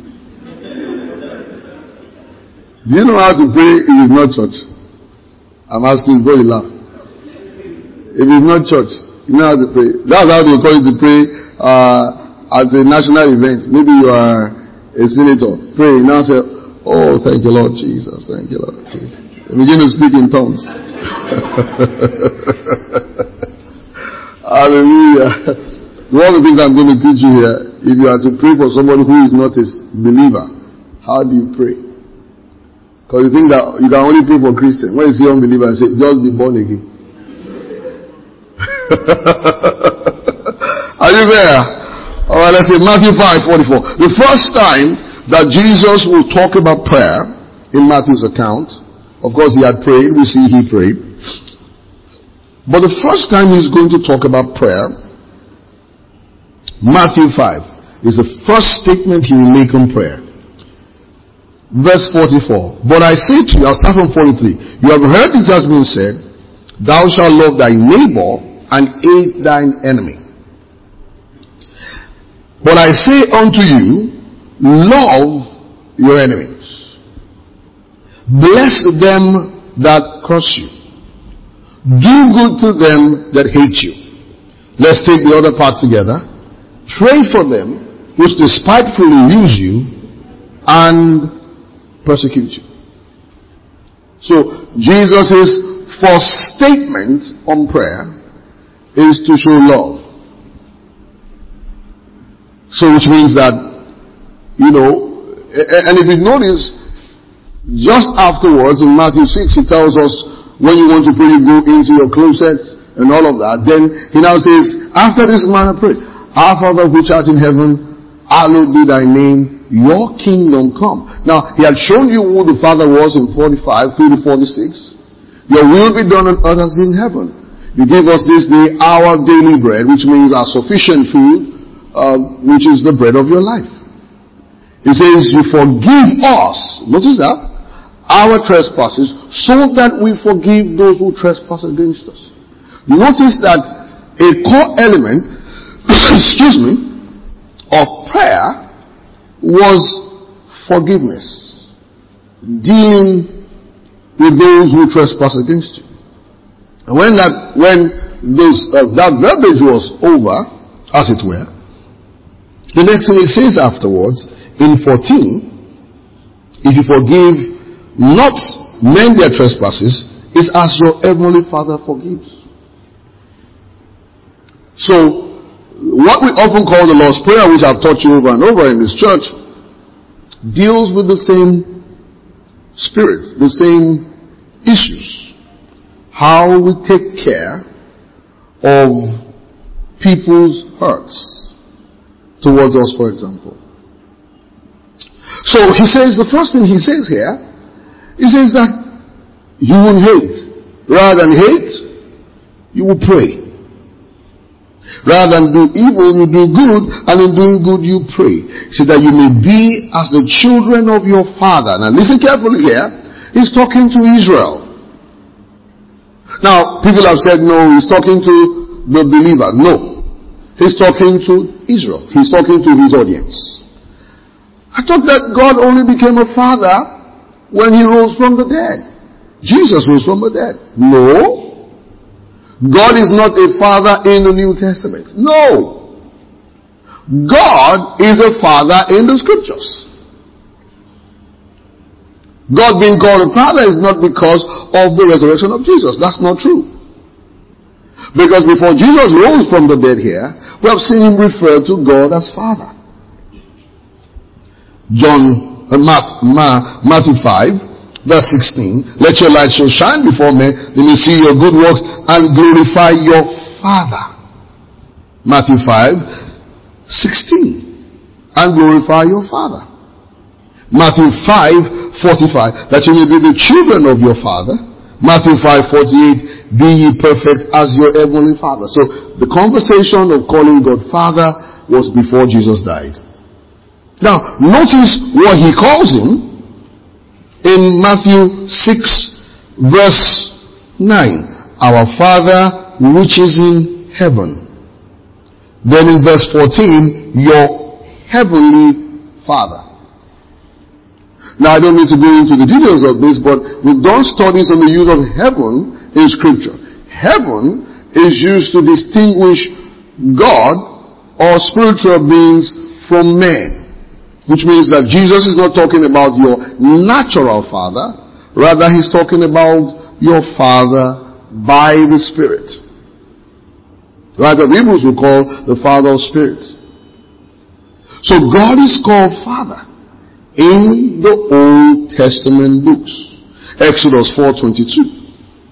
Do you know how to pray if it's not church? I'm asking before you laugh. If it's not church, you know how to pray. That's how they call you to pray at a national event. Maybe you are a senator. Pray. Now say, oh, thank you, Lord Jesus. Thank you, Lord Jesus. Begin to speak in tongues. Hallelujah. One of the things I'm going to teach you here, if you are to pray for somebody who is not a believer, how do you pray? Because you think that you can only pray for Christians. When you see unbeliever, you say, just be born again. Are you there? Alright, let's say Matthew 5:44. The first time that Jesus will talk about prayer in Matthew's account, of course he had prayed, we see he prayed. But the first time he's going to talk about prayer, Matthew 5, is the first statement he will make on prayer. Verse 44. But I say to you, I'll start from 43. You have heard it has been said, thou shalt love thy neighbor and hate thine enemy. But I say unto you, love your enemies. Bless them that curse you. Do good to them that hate you. Let's take the other part together. Pray for them which despitefully use you and persecute you. So Jesus' first statement on prayer is to show love. So which means that, you know, and if you notice, just afterwards in Matthew 6 he tells us when you want to pray you go into your closet and all of that. Then he now says, after this manner pray, our Father which art in heaven, hallowed be thy name, your kingdom come. Now, he had shown you who the Father was in 45 through to 46. Your will be done on earth as in heaven. You give us this day our daily bread, which means our sufficient food, which is the bread of your life. He says, you forgive us, notice that, our trespasses, so that we forgive those who trespass against us. Notice that a core element, of prayer was forgiveness. Dealing with those who trespass against you. And when that verbiage was over, as it were, the next thing it says afterwards, in 14, if you forgive not men their trespasses, is as your heavenly Father forgives. So, what we often call the Lord's Prayer, which I've taught you over and over in this church, deals with the same spirit, the same issues. How we take care of people's hurts towards us, for example. So he says, the first thing he says here, he says that you will hate. Rather than hate, you will pray. Rather than do evil, you do good, and in doing good, you pray. So that you may be as the children of your Father. Now listen carefully here. He's talking to Israel. Now, people have said, no, he's talking to the believer. No. He's talking to Israel. He's talking to his audience. I thought that God only became a father when he rose from the dead. Jesus rose from the dead. No. God is not a father in the New Testament. No. God is a father in the scriptures. God being called a father is not because of the resurrection of Jesus. That's not true. Because before Jesus rose from the dead here, we have seen him refer to God as Father. Matthew 5, verse 16. Let your light so shine before men, they may see your good works and glorify your Father. Matthew 5, 16. And glorify your Father. Matthew 5:45, that you may be the children of your Father. Matthew 5:48, be ye perfect as your heavenly Father. So the conversation of calling God Father was before Jesus died. Now, notice what he calls him in Matthew 6 verse 9. Our Father which is in heaven. Then in verse 14, your heavenly Father. Now, I don't need to go into the details of this, but we've done studies on the use of heaven in Scripture. Heaven is used to distinguish God or spiritual beings from men. Which means that Jesus is not talking about your natural father. Rather, he's talking about your Father by the Spirit. Right? The Hebrews will call the Father of spirits. So God is called Father in the Old Testament books. Exodus 4:22.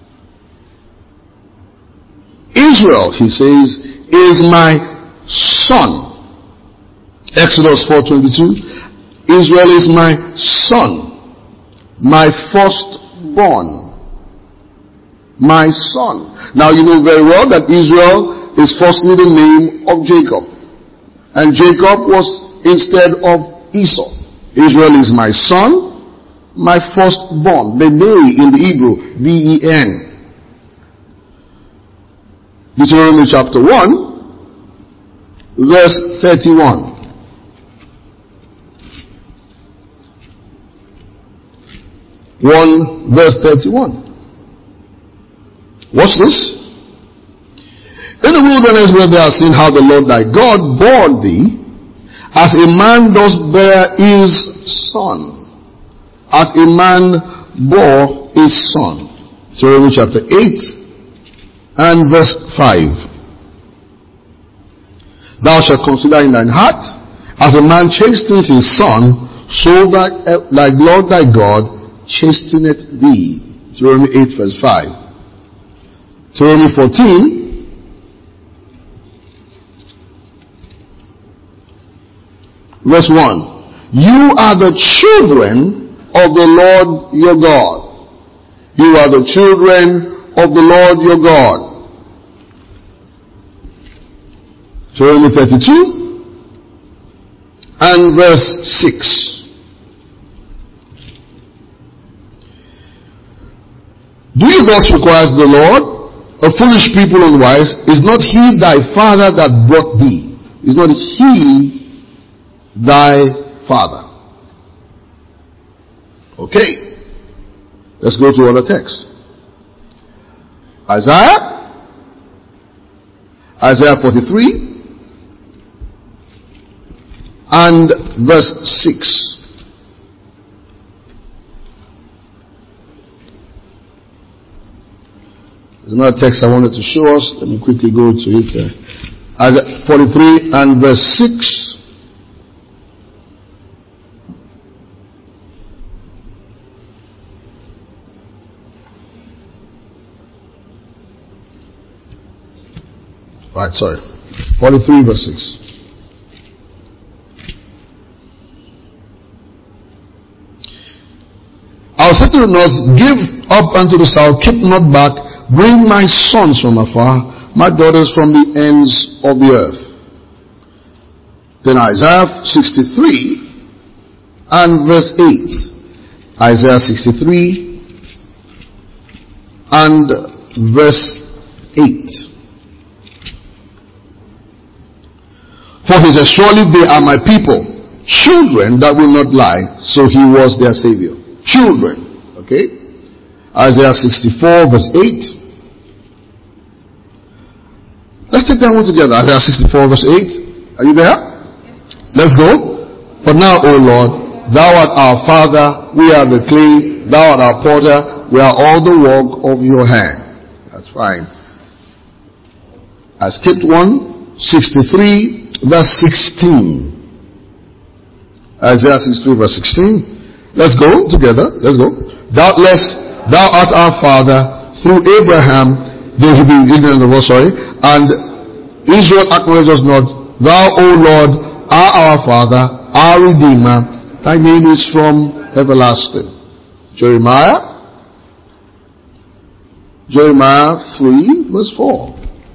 Israel, he says, is my son. Exodus 4:22. Israel is my son, my firstborn, my son. Now you know very well that Israel is firstly the name of Jacob. And Jacob was instead of Esau. Israel is my son, my firstborn. Bene in the Hebrew, B-E-N. Deuteronomy chapter 1, verse 31. Verse 31. Watch this. In the wilderness where they have seen how the Lord thy God bore thee, as a man does bear his son. As a man bore his son. Deuteronomy chapter 8 and verse 5. Thou shalt consider in thine heart, as a man chastens his son, so that thy Lord thy God chasteneth thee. Deuteronomy 8 verse 5. Deuteronomy 14. Verse 1. You are the children of the Lord your God. You are the children of the Lord your God. Deuteronomy 32 and verse 6. Do you thus require the Lord? A foolish people and wise, is not he thy father that brought thee? Is not he thy father? Okay. Let's go to other text. Isaiah 43 and verse 6. There's another text I wanted to show us. Let me quickly go to it. Isaiah 43 and verse 6. Right, sorry. 43 verse 6. I'll say to the north, give up unto the south, keep not back, bring my sons from afar, my daughters from the ends of the earth. Then Isaiah 63 and verse 8. Isaiah 63 and verse 8. For he says, surely they are my people, children that will not lie, so he was their savior. Children. Okay? Isaiah 64 verse 8. Let's take that one together. Isaiah 64 verse 8. Are you there? Let's go. For now, O Lord, thou art our Father, we are the clay, thou art our potter, we are all the work of your hand. That's fine. I skipped one. 63 verse 16. Isaiah 63 verse 16. Let's go together. Let's go. Doubtless thou art our Father through Abraham, though he be ignorant of us, and Israel acknowledges not. Thou, O Lord, art our Father, our Redeemer. Thy name is from everlasting. Jeremiah 3 verse 4.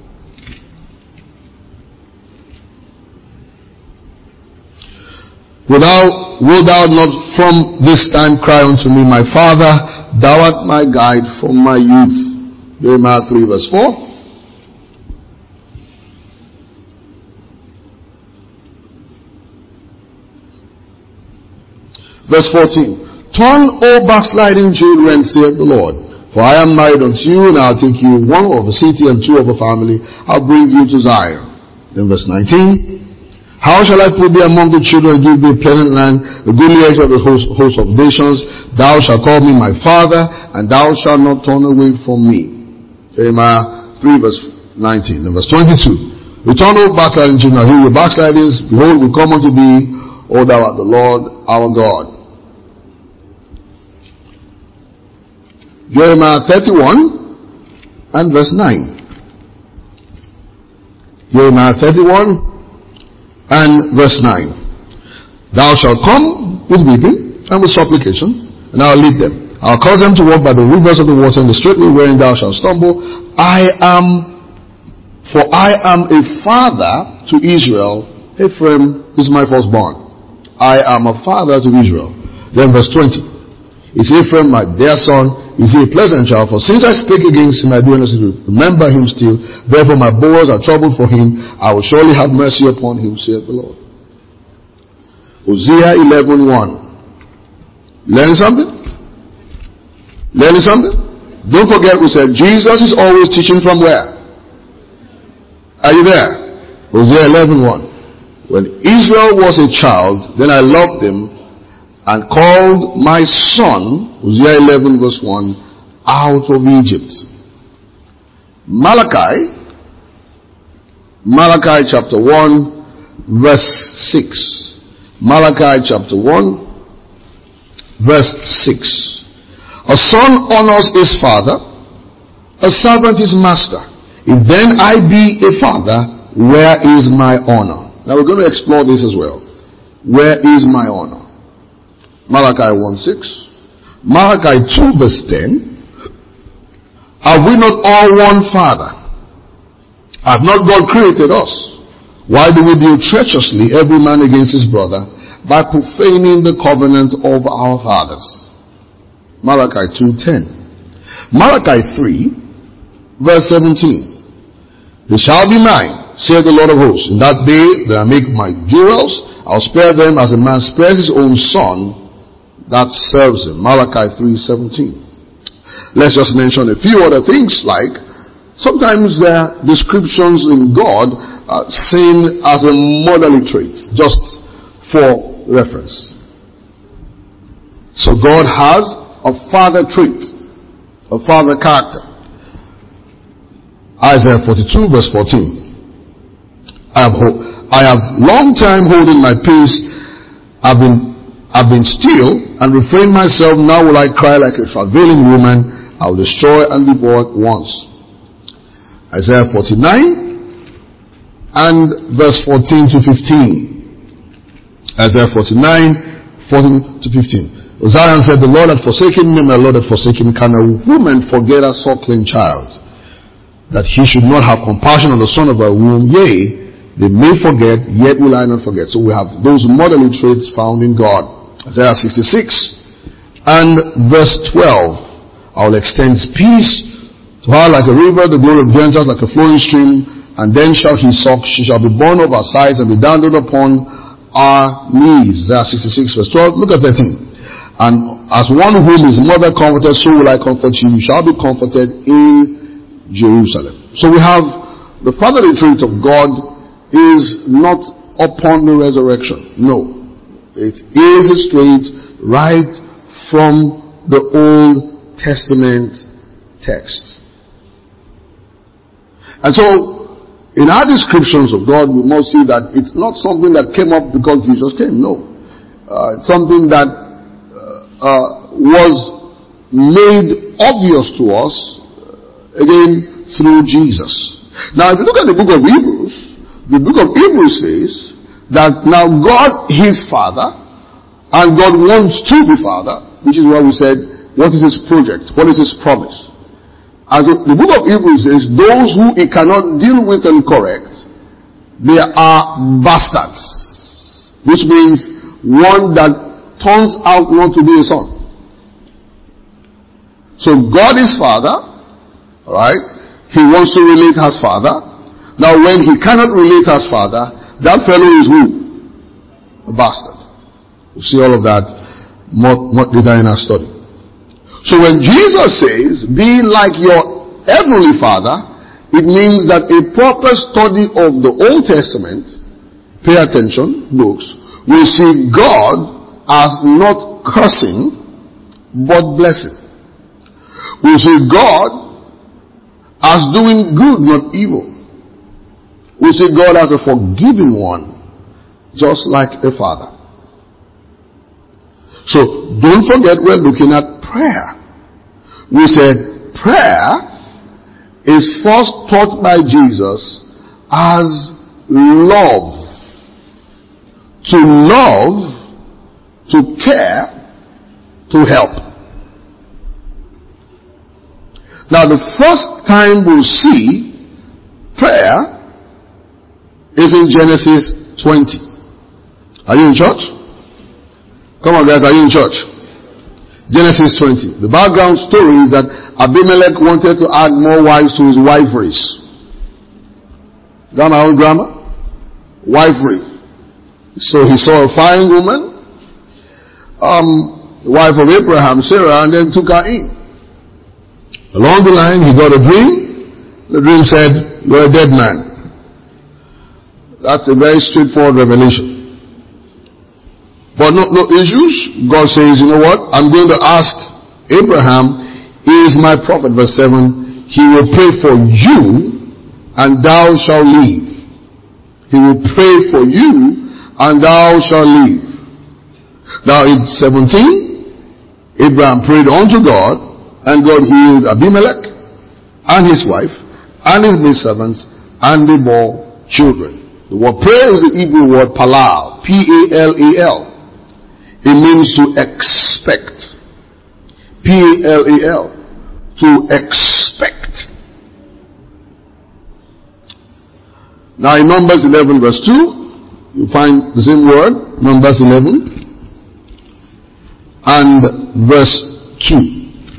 Wilt thou not from this time cry unto me, my Father, thou art my guide from my youth. Jeremiah 3 verse 4. Verse 14. Turn, O backsliding children, saith the Lord. For I am married unto you, and I'll take you one of a city and two of a family. I'll bring you to Zion. Then verse 19. How shall I put thee among the children and give thee a pleasant land, the goodly edge of the host of nations? Thou shalt call me my Father, and thou shalt not turn away from me. Jeremiah 3 verse 19. And verse 22. Return, O backsliding children, hear your backslidings. Behold, we come unto thee, O thou art the Lord our God. Jeremiah 31 and verse 9. Jeremiah 31 and verse 9. Thou shalt come with weeping and with supplication, and I'll lead them. I'll cause them to walk by the rivers of the water in the straight way wherein thou shalt stumble. For I am a father to Israel. Ephraim is my firstborn. I am a father to Israel. Then verse 20. Is Ephraim my dear son? Is he a pleasant child? For since I spake against him, I do innocently remember him still. Therefore my bowels are troubled for him. I will surely have mercy upon him, saith the Lord. Hosea 11:1. Learn something? Learning something? Don't forget we said Jesus is always teaching from where? Are you there? Hosea 11:1. When Israel was a child, then I loved him and called my son, Hosea 11 verse 1, out of Egypt. Malachi chapter 1 verse 6. Malachi chapter 1 verse 6. A son honors his father, a servant his master. If then I be a father, where is my honor? Now we're going to explore this as well. Where is my honor? Malachi 1:6. Malachi 2 verse 10. Have we not all one Father? Hath not God created us? Why do we deal treacherously every man against his brother by profaning the covenant of our fathers? Malachi 2:10. Malachi 3, verse 17. They shall be mine, saith the Lord of hosts. In that day that I make my jewels, I'll spare them as a man spares his own son that serves him. Malachi 3:17. Let's just mention a few other things, like sometimes there are descriptions in God seen as a motherly trait, just for reference. So God has a father trait, a father character. Isaiah 42 verse 14. I have long time holding my peace. I've been still and refrained myself. Now will I cry like a travailing woman. I will destroy and devour at once. Isaiah 49 and verse 14 to 15. Isaiah 49, 14 to 15. Zion said, the Lord hath forsaken me, my Lord hath forsaken me. Can a woman forget a suckling child, that he should not have compassion on the son of her womb? Yea, they may forget, yet will I not forget. So we have those motherly traits found in God. Isaiah 66 and verse 12. I will extend peace to her like a river, the glory of Gentiles like a flowing stream. And then shall he suck, she shall be born of our sides and be dandled upon our knees. Isaiah 66 verse 12. Look at 13. And as one whom his mother comforted, so will I comfort you. You shall be comforted in Jerusalem. So we have the fatherly trait of God is not upon the resurrection. No. It is a trait right from the Old Testament text. And so, in our descriptions of God, we must see that it's not something that came up because Jesus came. No. It's something that was made obvious to us, again, through Jesus. Now, if you look at the book of Hebrews, the book of Hebrews says that now God is Father, and God wants to be Father, which is why we said, what is His project? What is His promise? As the book of Hebrews says, those who He cannot deal with and correct, they are bastards. Which means one that turns out not to be a son. So God is Father, alright? He wants to relate as Father. Now when He cannot relate as Father, that fellow is who? A bastard. We'll see all of that more later in our study. So when Jesus says, be like your heavenly Father, it means that a proper study of the Old Testament, pay attention, books, will see God as not cursing, but blessing. We see God as doing good, not evil. We see God as a forgiving one, just like a father. So, don't forget we're looking at prayer. We said prayer is first taught by Jesus as love. To love, to care, to help. Now the first time we'll see prayer is in Genesis 20. Are you in church? Come on guys, are you in church? Genesis 20. The background story is that Abimelech wanted to add more wives to his wiferys. Is that my own grammar? Wifery. So he saw a fine woman, the wife of Abraham, Sarah, and then took her in. Along the line, he got a dream. The dream said, you're a dead man. That's a very straightforward revelation. But no issues. God says, you know what? I'm going to ask Abraham, he is my prophet. Verse 7, he will pray for you, and thou shalt live. He will pray for you, and thou shalt live. Now in 17, Abraham prayed unto God, and God healed Abimelech, and his wife, and his maidservants, and they bore children. The word prayer is the Hebrew word palal, P-A-L-A-L. It means to expect. P-A-L-A-L. to expect. Now in Numbers 11 verse 2, you find the same word, Numbers 11 and verse 2.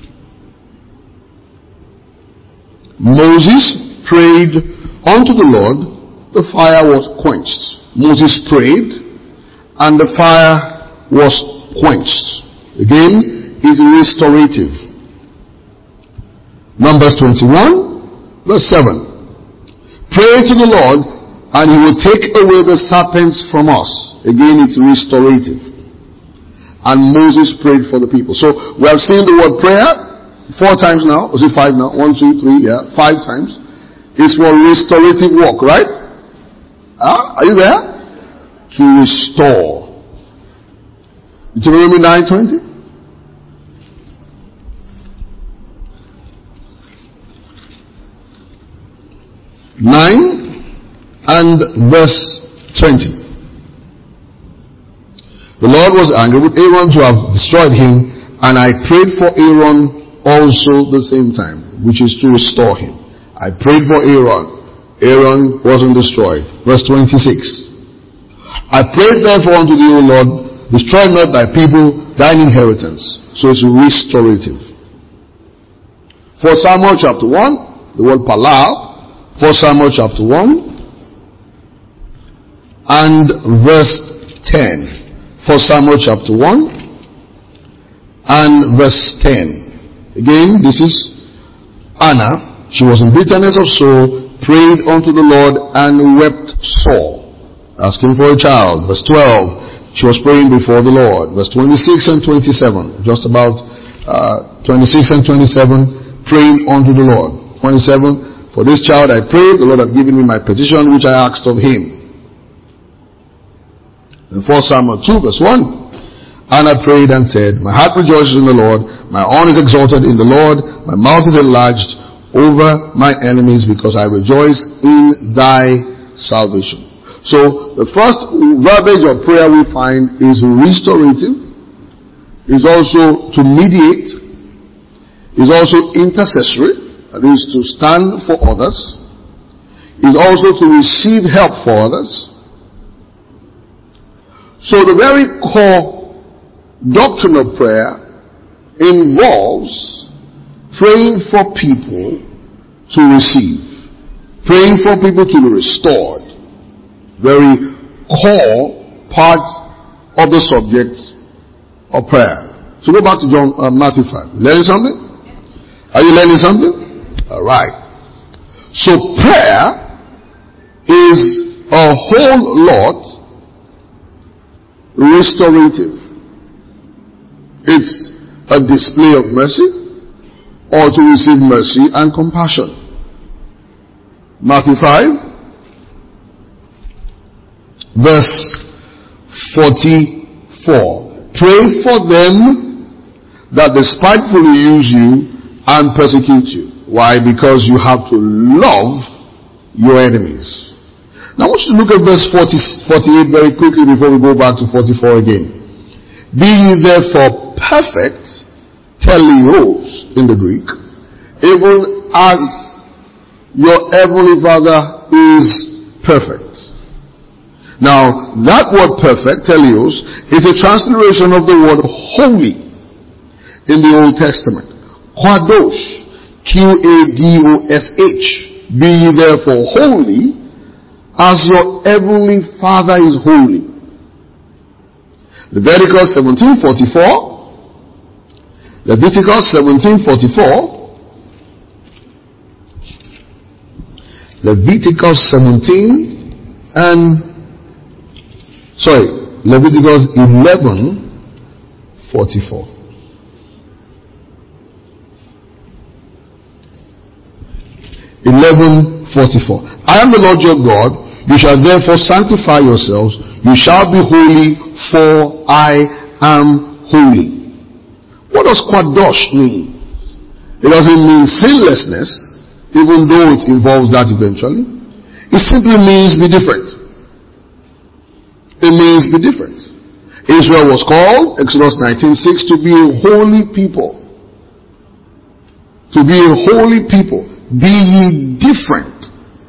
Moses prayed unto the Lord, the fire was quenched. Moses prayed, and the fire was quenched. Again, is restorative. Numbers 21, verse 7. Pray to the Lord, and he will take away the serpents from us. Again, it's restorative. And Moses prayed for the people. So, we have seen the word prayer 4 times now. Or is it 5 now? 1, 2, 3, 5 times. It's for restorative work, right? Are you there? To restore. Deuteronomy 9:20. And verse 20. The Lord was angry with Aaron to have destroyed him, and I prayed for Aaron also the same time, which is to restore him. I prayed for Aaron. Aaron wasn't destroyed. Verse 26. I prayed therefore unto thee, O Lord, destroy not thy people, thine inheritance. So it's restorative. For Samuel chapter 1, the word palal. For Samuel chapter 1 and verse 10. For Samuel chapter 1 and verse 10. Again, this is Anna. She was in bitterness of soul, prayed unto the Lord and wept sore, asking for a child. Verse 12. She was praying before the Lord. Verse 26 and 27. Just about 26 and 27. Praying unto the Lord. 27. For this child I prayed, the Lord had given me my petition which I asked of him. In 4 Samuel 2 verse 1, Anna prayed and said, my heart rejoices in the Lord, my horn is exalted in the Lord, my mouth is enlarged over my enemies, because I rejoice in thy salvation. So the first verbiage of prayer we find is restorative, is also to mediate, is also intercessory, that is to stand for others, is also to receive help for others. So the very core doctrine of prayer involves praying for people to receive, praying for people to be restored. Very core part of the subject of prayer. So go back to Matthew 5. Learning something? Are you learning something? Alright. So prayer is a whole lot restorative. It's a display of mercy, or to receive mercy and compassion. Matthew 5 verse 44. Pray for them that despitefully use you and persecute you. Why? Because you have to love your enemies. Now I want you to look at verse 48 very quickly before we go back to 44 again. Be ye therefore perfect, teleos in the Greek, even as your heavenly Father is perfect. Now that word perfect, teleos, is a transliteration of the word holy in the Old Testament. Qadosh, Qadosh. Be ye therefore holy, as your heavenly Father is holy. Leviticus 17:44. Leviticus 17:44. Leviticus 11:44. 11:44. I am the Lord your God. You shall therefore sanctify yourselves. You shall be holy, for I am holy. What does Qadosh mean? It doesn't mean sinlessness, even though it involves that eventually. It simply means be different. It means be different. Israel was called, Exodus 19:6, to be a holy people. to be a holy people. Be ye different.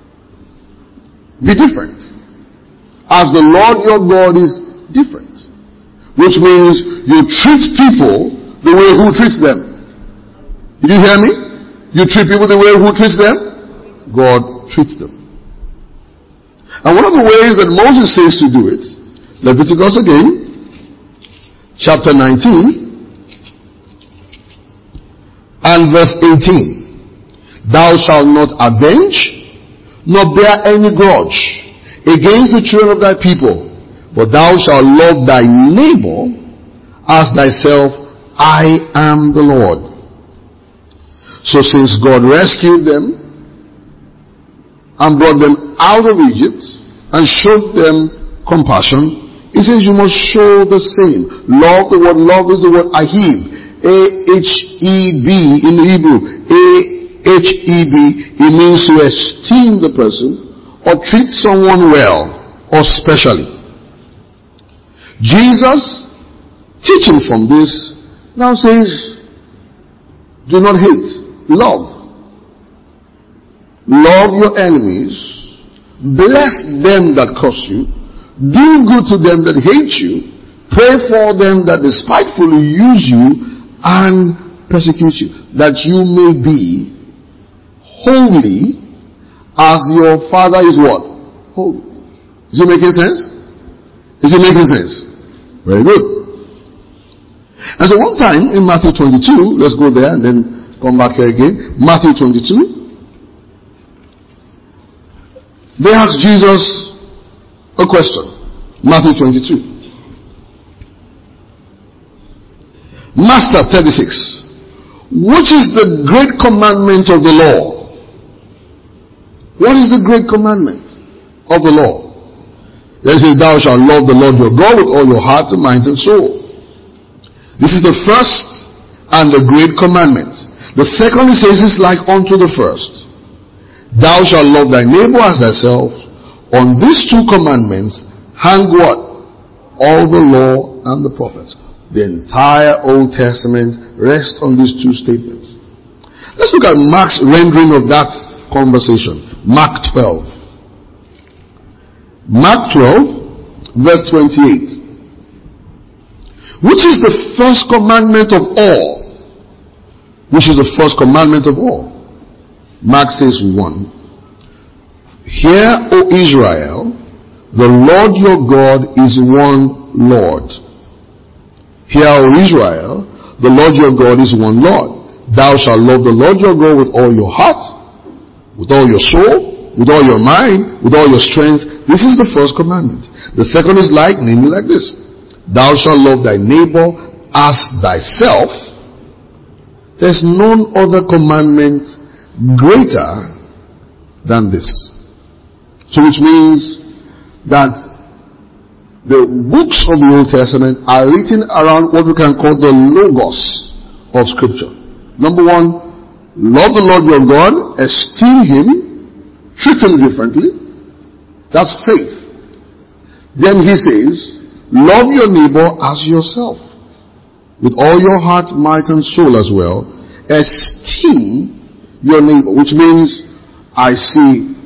Be different. As the Lord your God is different. Which means you treat people the way who treats them. Did you hear me? You treat people the way who treats them? God treats them. And one of the ways that Moses says to do it, Leviticus again, chapter 19, and verse 18. Thou shalt not avenge, nor bear any grudge against the children of thy people, but thou shalt love thy neighbor as thyself. I am the Lord. So since God rescued them and brought them out of Egypt and showed them compassion, He says you must show the same. Love, the word love is the word ahiv. A-H-E-B in the Hebrew. A-H-E-B. It means to esteem the person or treat someone well or specially. Jesus, teaching from this, now says, do not hate. Love. Love your enemies. Bless them that curse you. Do good to them that hate you. Pray for them that despitefully use you and persecute you, that you may be holy as your Father is what? Holy. Is it making sense? Is it making sense? Very good. And so one time in Matthew 22, let's go there and then come back here again. Matthew 22. They asked Jesus a question. Matthew 22. Master, 36. Which is the great commandment of the law? What is the great commandment of the law? They say, thou shalt love the Lord your God with all your heart and mind and soul. This is the first and the great commandment. The second, he says, is like unto the first. Thou shalt love thy neighbor as thyself. On these two commandments hang what? All the law and the prophets. The entire Old Testament rests on these two statements. Let's look at Mark's rendering of that conversation. Mark 12. Mark 12, verse 28. Which is the first commandment of all? Which is the first commandment of all? Mark says 1. Hear, O Israel, the Lord your God is one Lord. Hear, O Israel, the Lord your God is one Lord. Thou shalt love the Lord your God with all your heart, with all your soul, with all your mind, with all your strength. This is the first commandment. The second is like, namely like this. Thou shalt love thy neighbor as thyself. There's none other commandment greater than this. So which means that the books of the Old Testament are written around what we can call the logos of Scripture. Number one, love the Lord your God, esteem Him, treat Him differently. That's faith. Then he says, love your neighbor as yourself. With all your heart, might, and soul as well. Esteem your neighbor, which means I see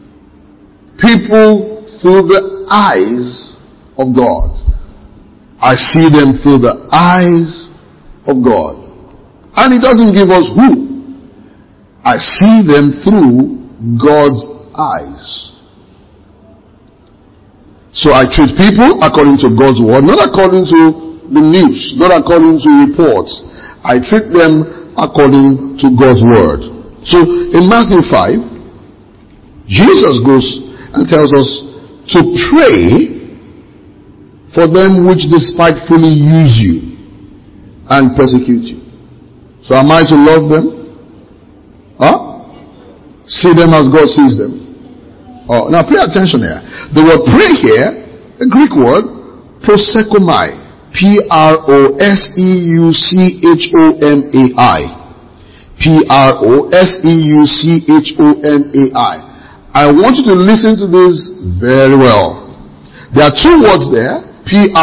people through the eyes of God. I see them through the eyes of God. And He doesn't give us who. I see them through God's eyes. So I treat people according to God's word, not according to the news, not according to reports. I treat them according to God's word. So in Matthew 5, Jesus goes and tells us to pray for them which despitefully use you and persecute you. So am I to love them? See them as God sees them. Now pay attention here. The word pray here, a Greek word, prosekomai. P-R-O-S-E-U-C-H-O-M-A-I. P-R-O-S-E-U-C-H-O-M-A-I. I want you to listen to this very well. There are two words there.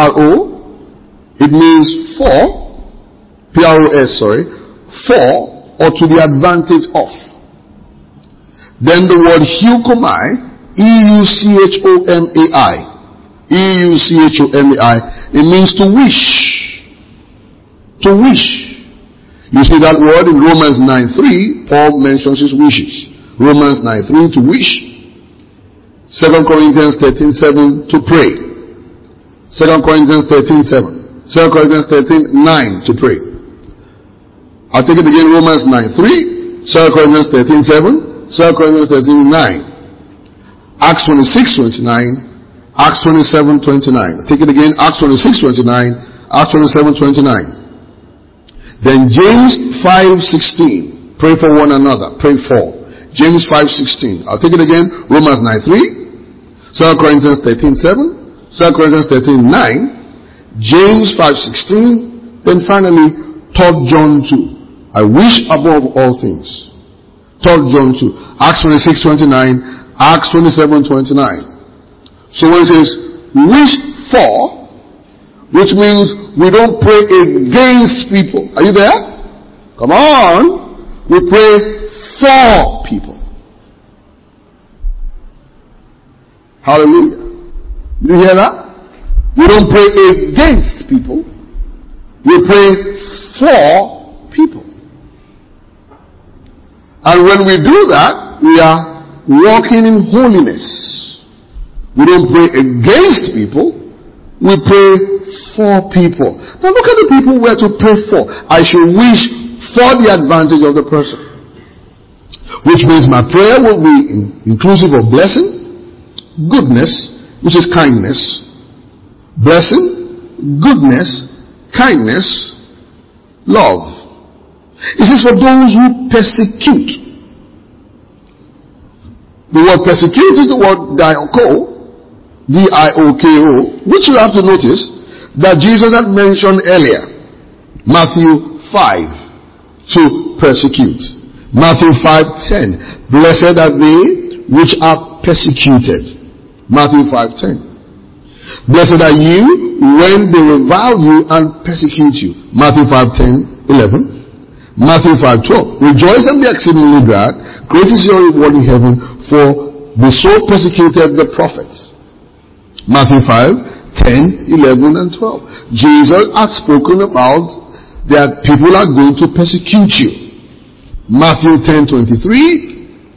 P-R-O, it means for, P-R-O-S, sorry, for or to the advantage of. Then the word euchomai, E-U-C-H-O-M-A-I. E-U-C-H-O-M-A-I. It means to wish. To wish. You see that word in Romans 9:3. Paul mentions his wishes. Romans 9:3 to wish. 2 Corinthians 13:7 to pray. 2 Corinthians 13:7. 2 Corinthians 13:9 to pray. I'll take it again. Romans 9:3. 2 Corinthians 13:7. 2 Corinthians 13:9. Acts 26:29. Acts 27:29. Take it again. Acts 26:29. Acts 27:29. Then James 5:16. Pray for one another. Pray for. James 5:16. I'll take it again. Romans 9:3. 2 Corinthians 13:7. 2 Corinthians 13:9. James 5:16. Then finally, 3 John 2. I wish above all things. 3 John 2. Acts 26:29. Acts 27:29. So when it says, wish for, which means we don't pray against people. Are you there? Come on. We pray for people. Hallelujah. Did you hear that? We don't pray against people. We pray for people. And when we do that, we are walking in holiness. We don't pray against people. We pray for people. Now look at the people we're to pray for. I should wish for the advantage of the person. Which means my prayer will be inclusive of blessing, goodness, which is kindness, blessing, goodness, kindness, love. It says for those who persecute. The word persecute is the word dioko, D-I-O-K-O, which you have to notice that Jesus had mentioned earlier. Matthew 5, to persecute. Matthew 5:10, blessed are they which are persecuted. Matthew 5:10. Blessed are you when they revile you and persecute you. Matthew 5:10-11. Matthew 5:12. Rejoice and be exceedingly glad. Great is your reward in heaven, for they so persecuted the prophets. Matthew 5:10-11 and 12. Jesus had spoken about that people are going to persecute you. Matthew 10:23.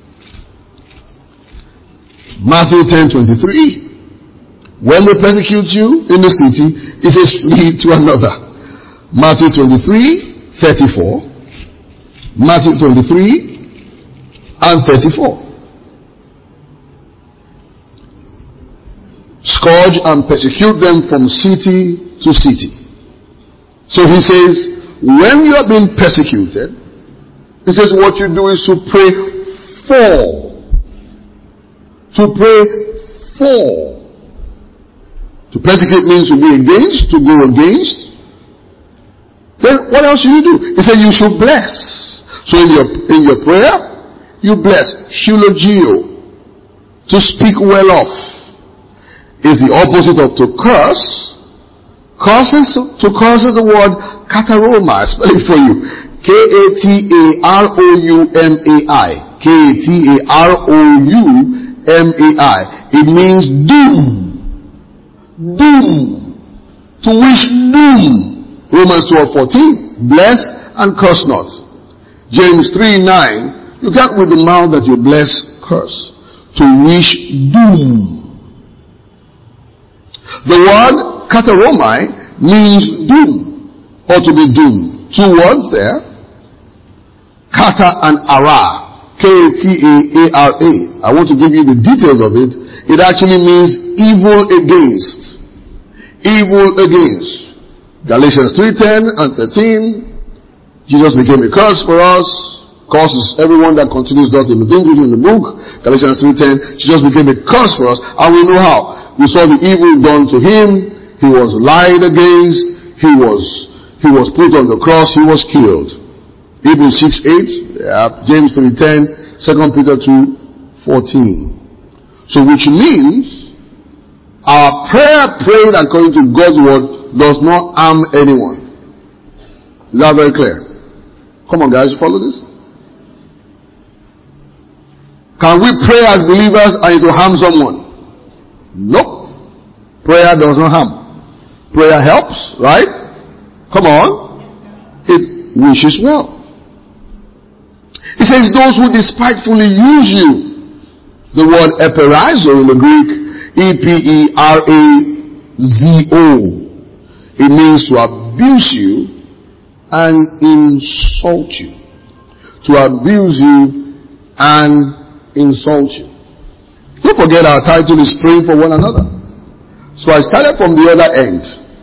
Matthew 10:23. When they persecute you in the city, it says flee to another. Matthew 23:34. Matthew 23 and 34. Scourge and persecute them from city to city. So he says, when you are being persecuted, he says what you do is to pray for. To pray for. To persecute means to be against, to go against. Then what else should you do? He said you should bless. So in your prayer, you bless. Eulogio. To speak well of. Is the opposite of to curse. To curse is the word kataroma. I spell it for you. K-A-T-A-R-O-U-M-A-I. K-A-T-A-R-O-U-M-A-I. It means doom. Doom. To wish doom. Romans 12:14. Bless and curse not. James 3:9. You can't with the mouth that you bless, curse. To wish doom. The word kataromai means doom, or to be doomed. Two words there. Kata and ara. K-A-T-A-A-R-A. I want to give you the details of it. It actually means evil against. Evil against. Galatians 3:10 and 13. Jesus became a curse for us. Curses everyone that continues not in the things written in the book. Galatians 3:10. Jesus became a curse for us, and we know how. We saw the evil done to him. He was lied against. He was put on the cross. He was killed. Hebrews 6:8, James 3:10, 2 Peter 2:14. So which means our prayer prayed according to God's word does not harm anyone. Is that very clear? Come on guys, follow this. Can we pray as believers and it will harm someone? Nope. Prayer does not harm. Prayer helps, right? Come on. It wishes well. It says those who despitefully use you. The word eperazo in the Greek, E-P-E-R-A-Z-O. It means to abuse you and insult you. To abuse you and insult you. Don't forget our title is praying for one another. So I started from the other end.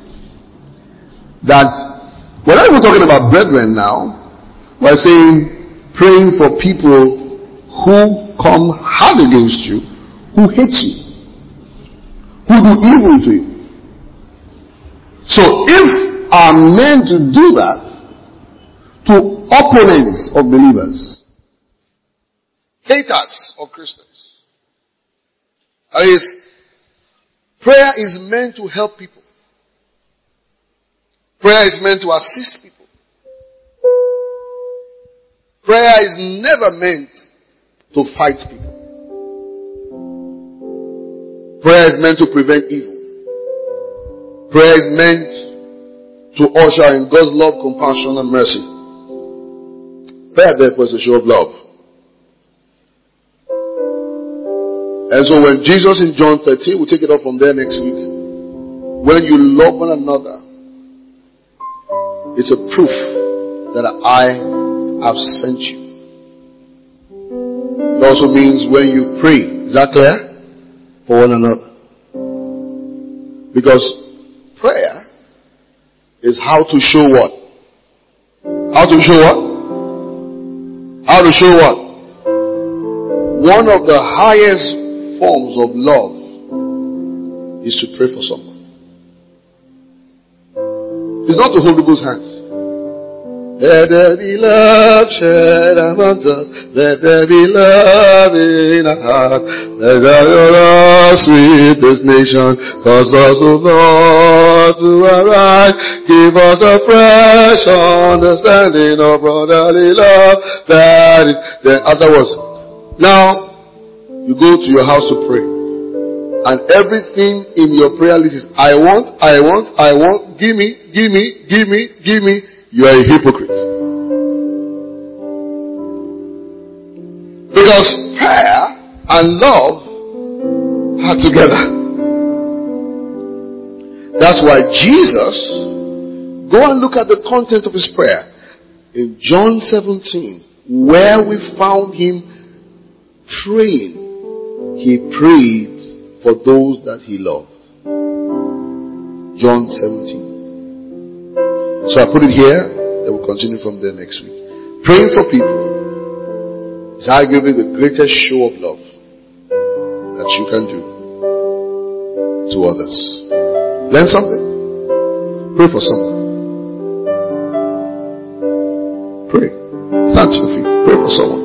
That we're not even talking about brethren now. We're saying praying for people who come hard against you, who hate you, who do evil to you. So if are meant to do that to opponents of believers, haters of Christians, prayer is meant to help people. Prayer is meant to assist people. Prayer is never meant to fight people. Prayer is meant to prevent evil. Prayer is meant to usher in God's love, compassion, and mercy. Prayer, therefore, is a show of love. And so when Jesus in John 13, we'll take it up from there next week. When you love one another, it's a proof that I have sent you. It also means when you pray, is that clear? For one another. Because prayer is how to show what? How to show what? How to show what? One of the highest forms of love is to pray for someone. It's not to hold people's hands. Let there be love shed among us. Let there be love in our heart. Let there be love sweet this nation. Cause us, O Lord, to arise. Give us a fresh understanding of brotherly love. That is, then afterwards. Now, you go to your house to pray. And everything in your prayer list is, I want, give me. You are a hypocrite. Because prayer and love are together. That's why Jesus, go and look at the content of his prayer. In John 17, where we found him praying, he prayed for those that he loved. John 17. So I put it here, then we'll continue from there next week. Praying for people is arguably the greatest show of love that you can do to others. Learn something? Pray for someone. Pray. Stand to your feet. Pray for someone.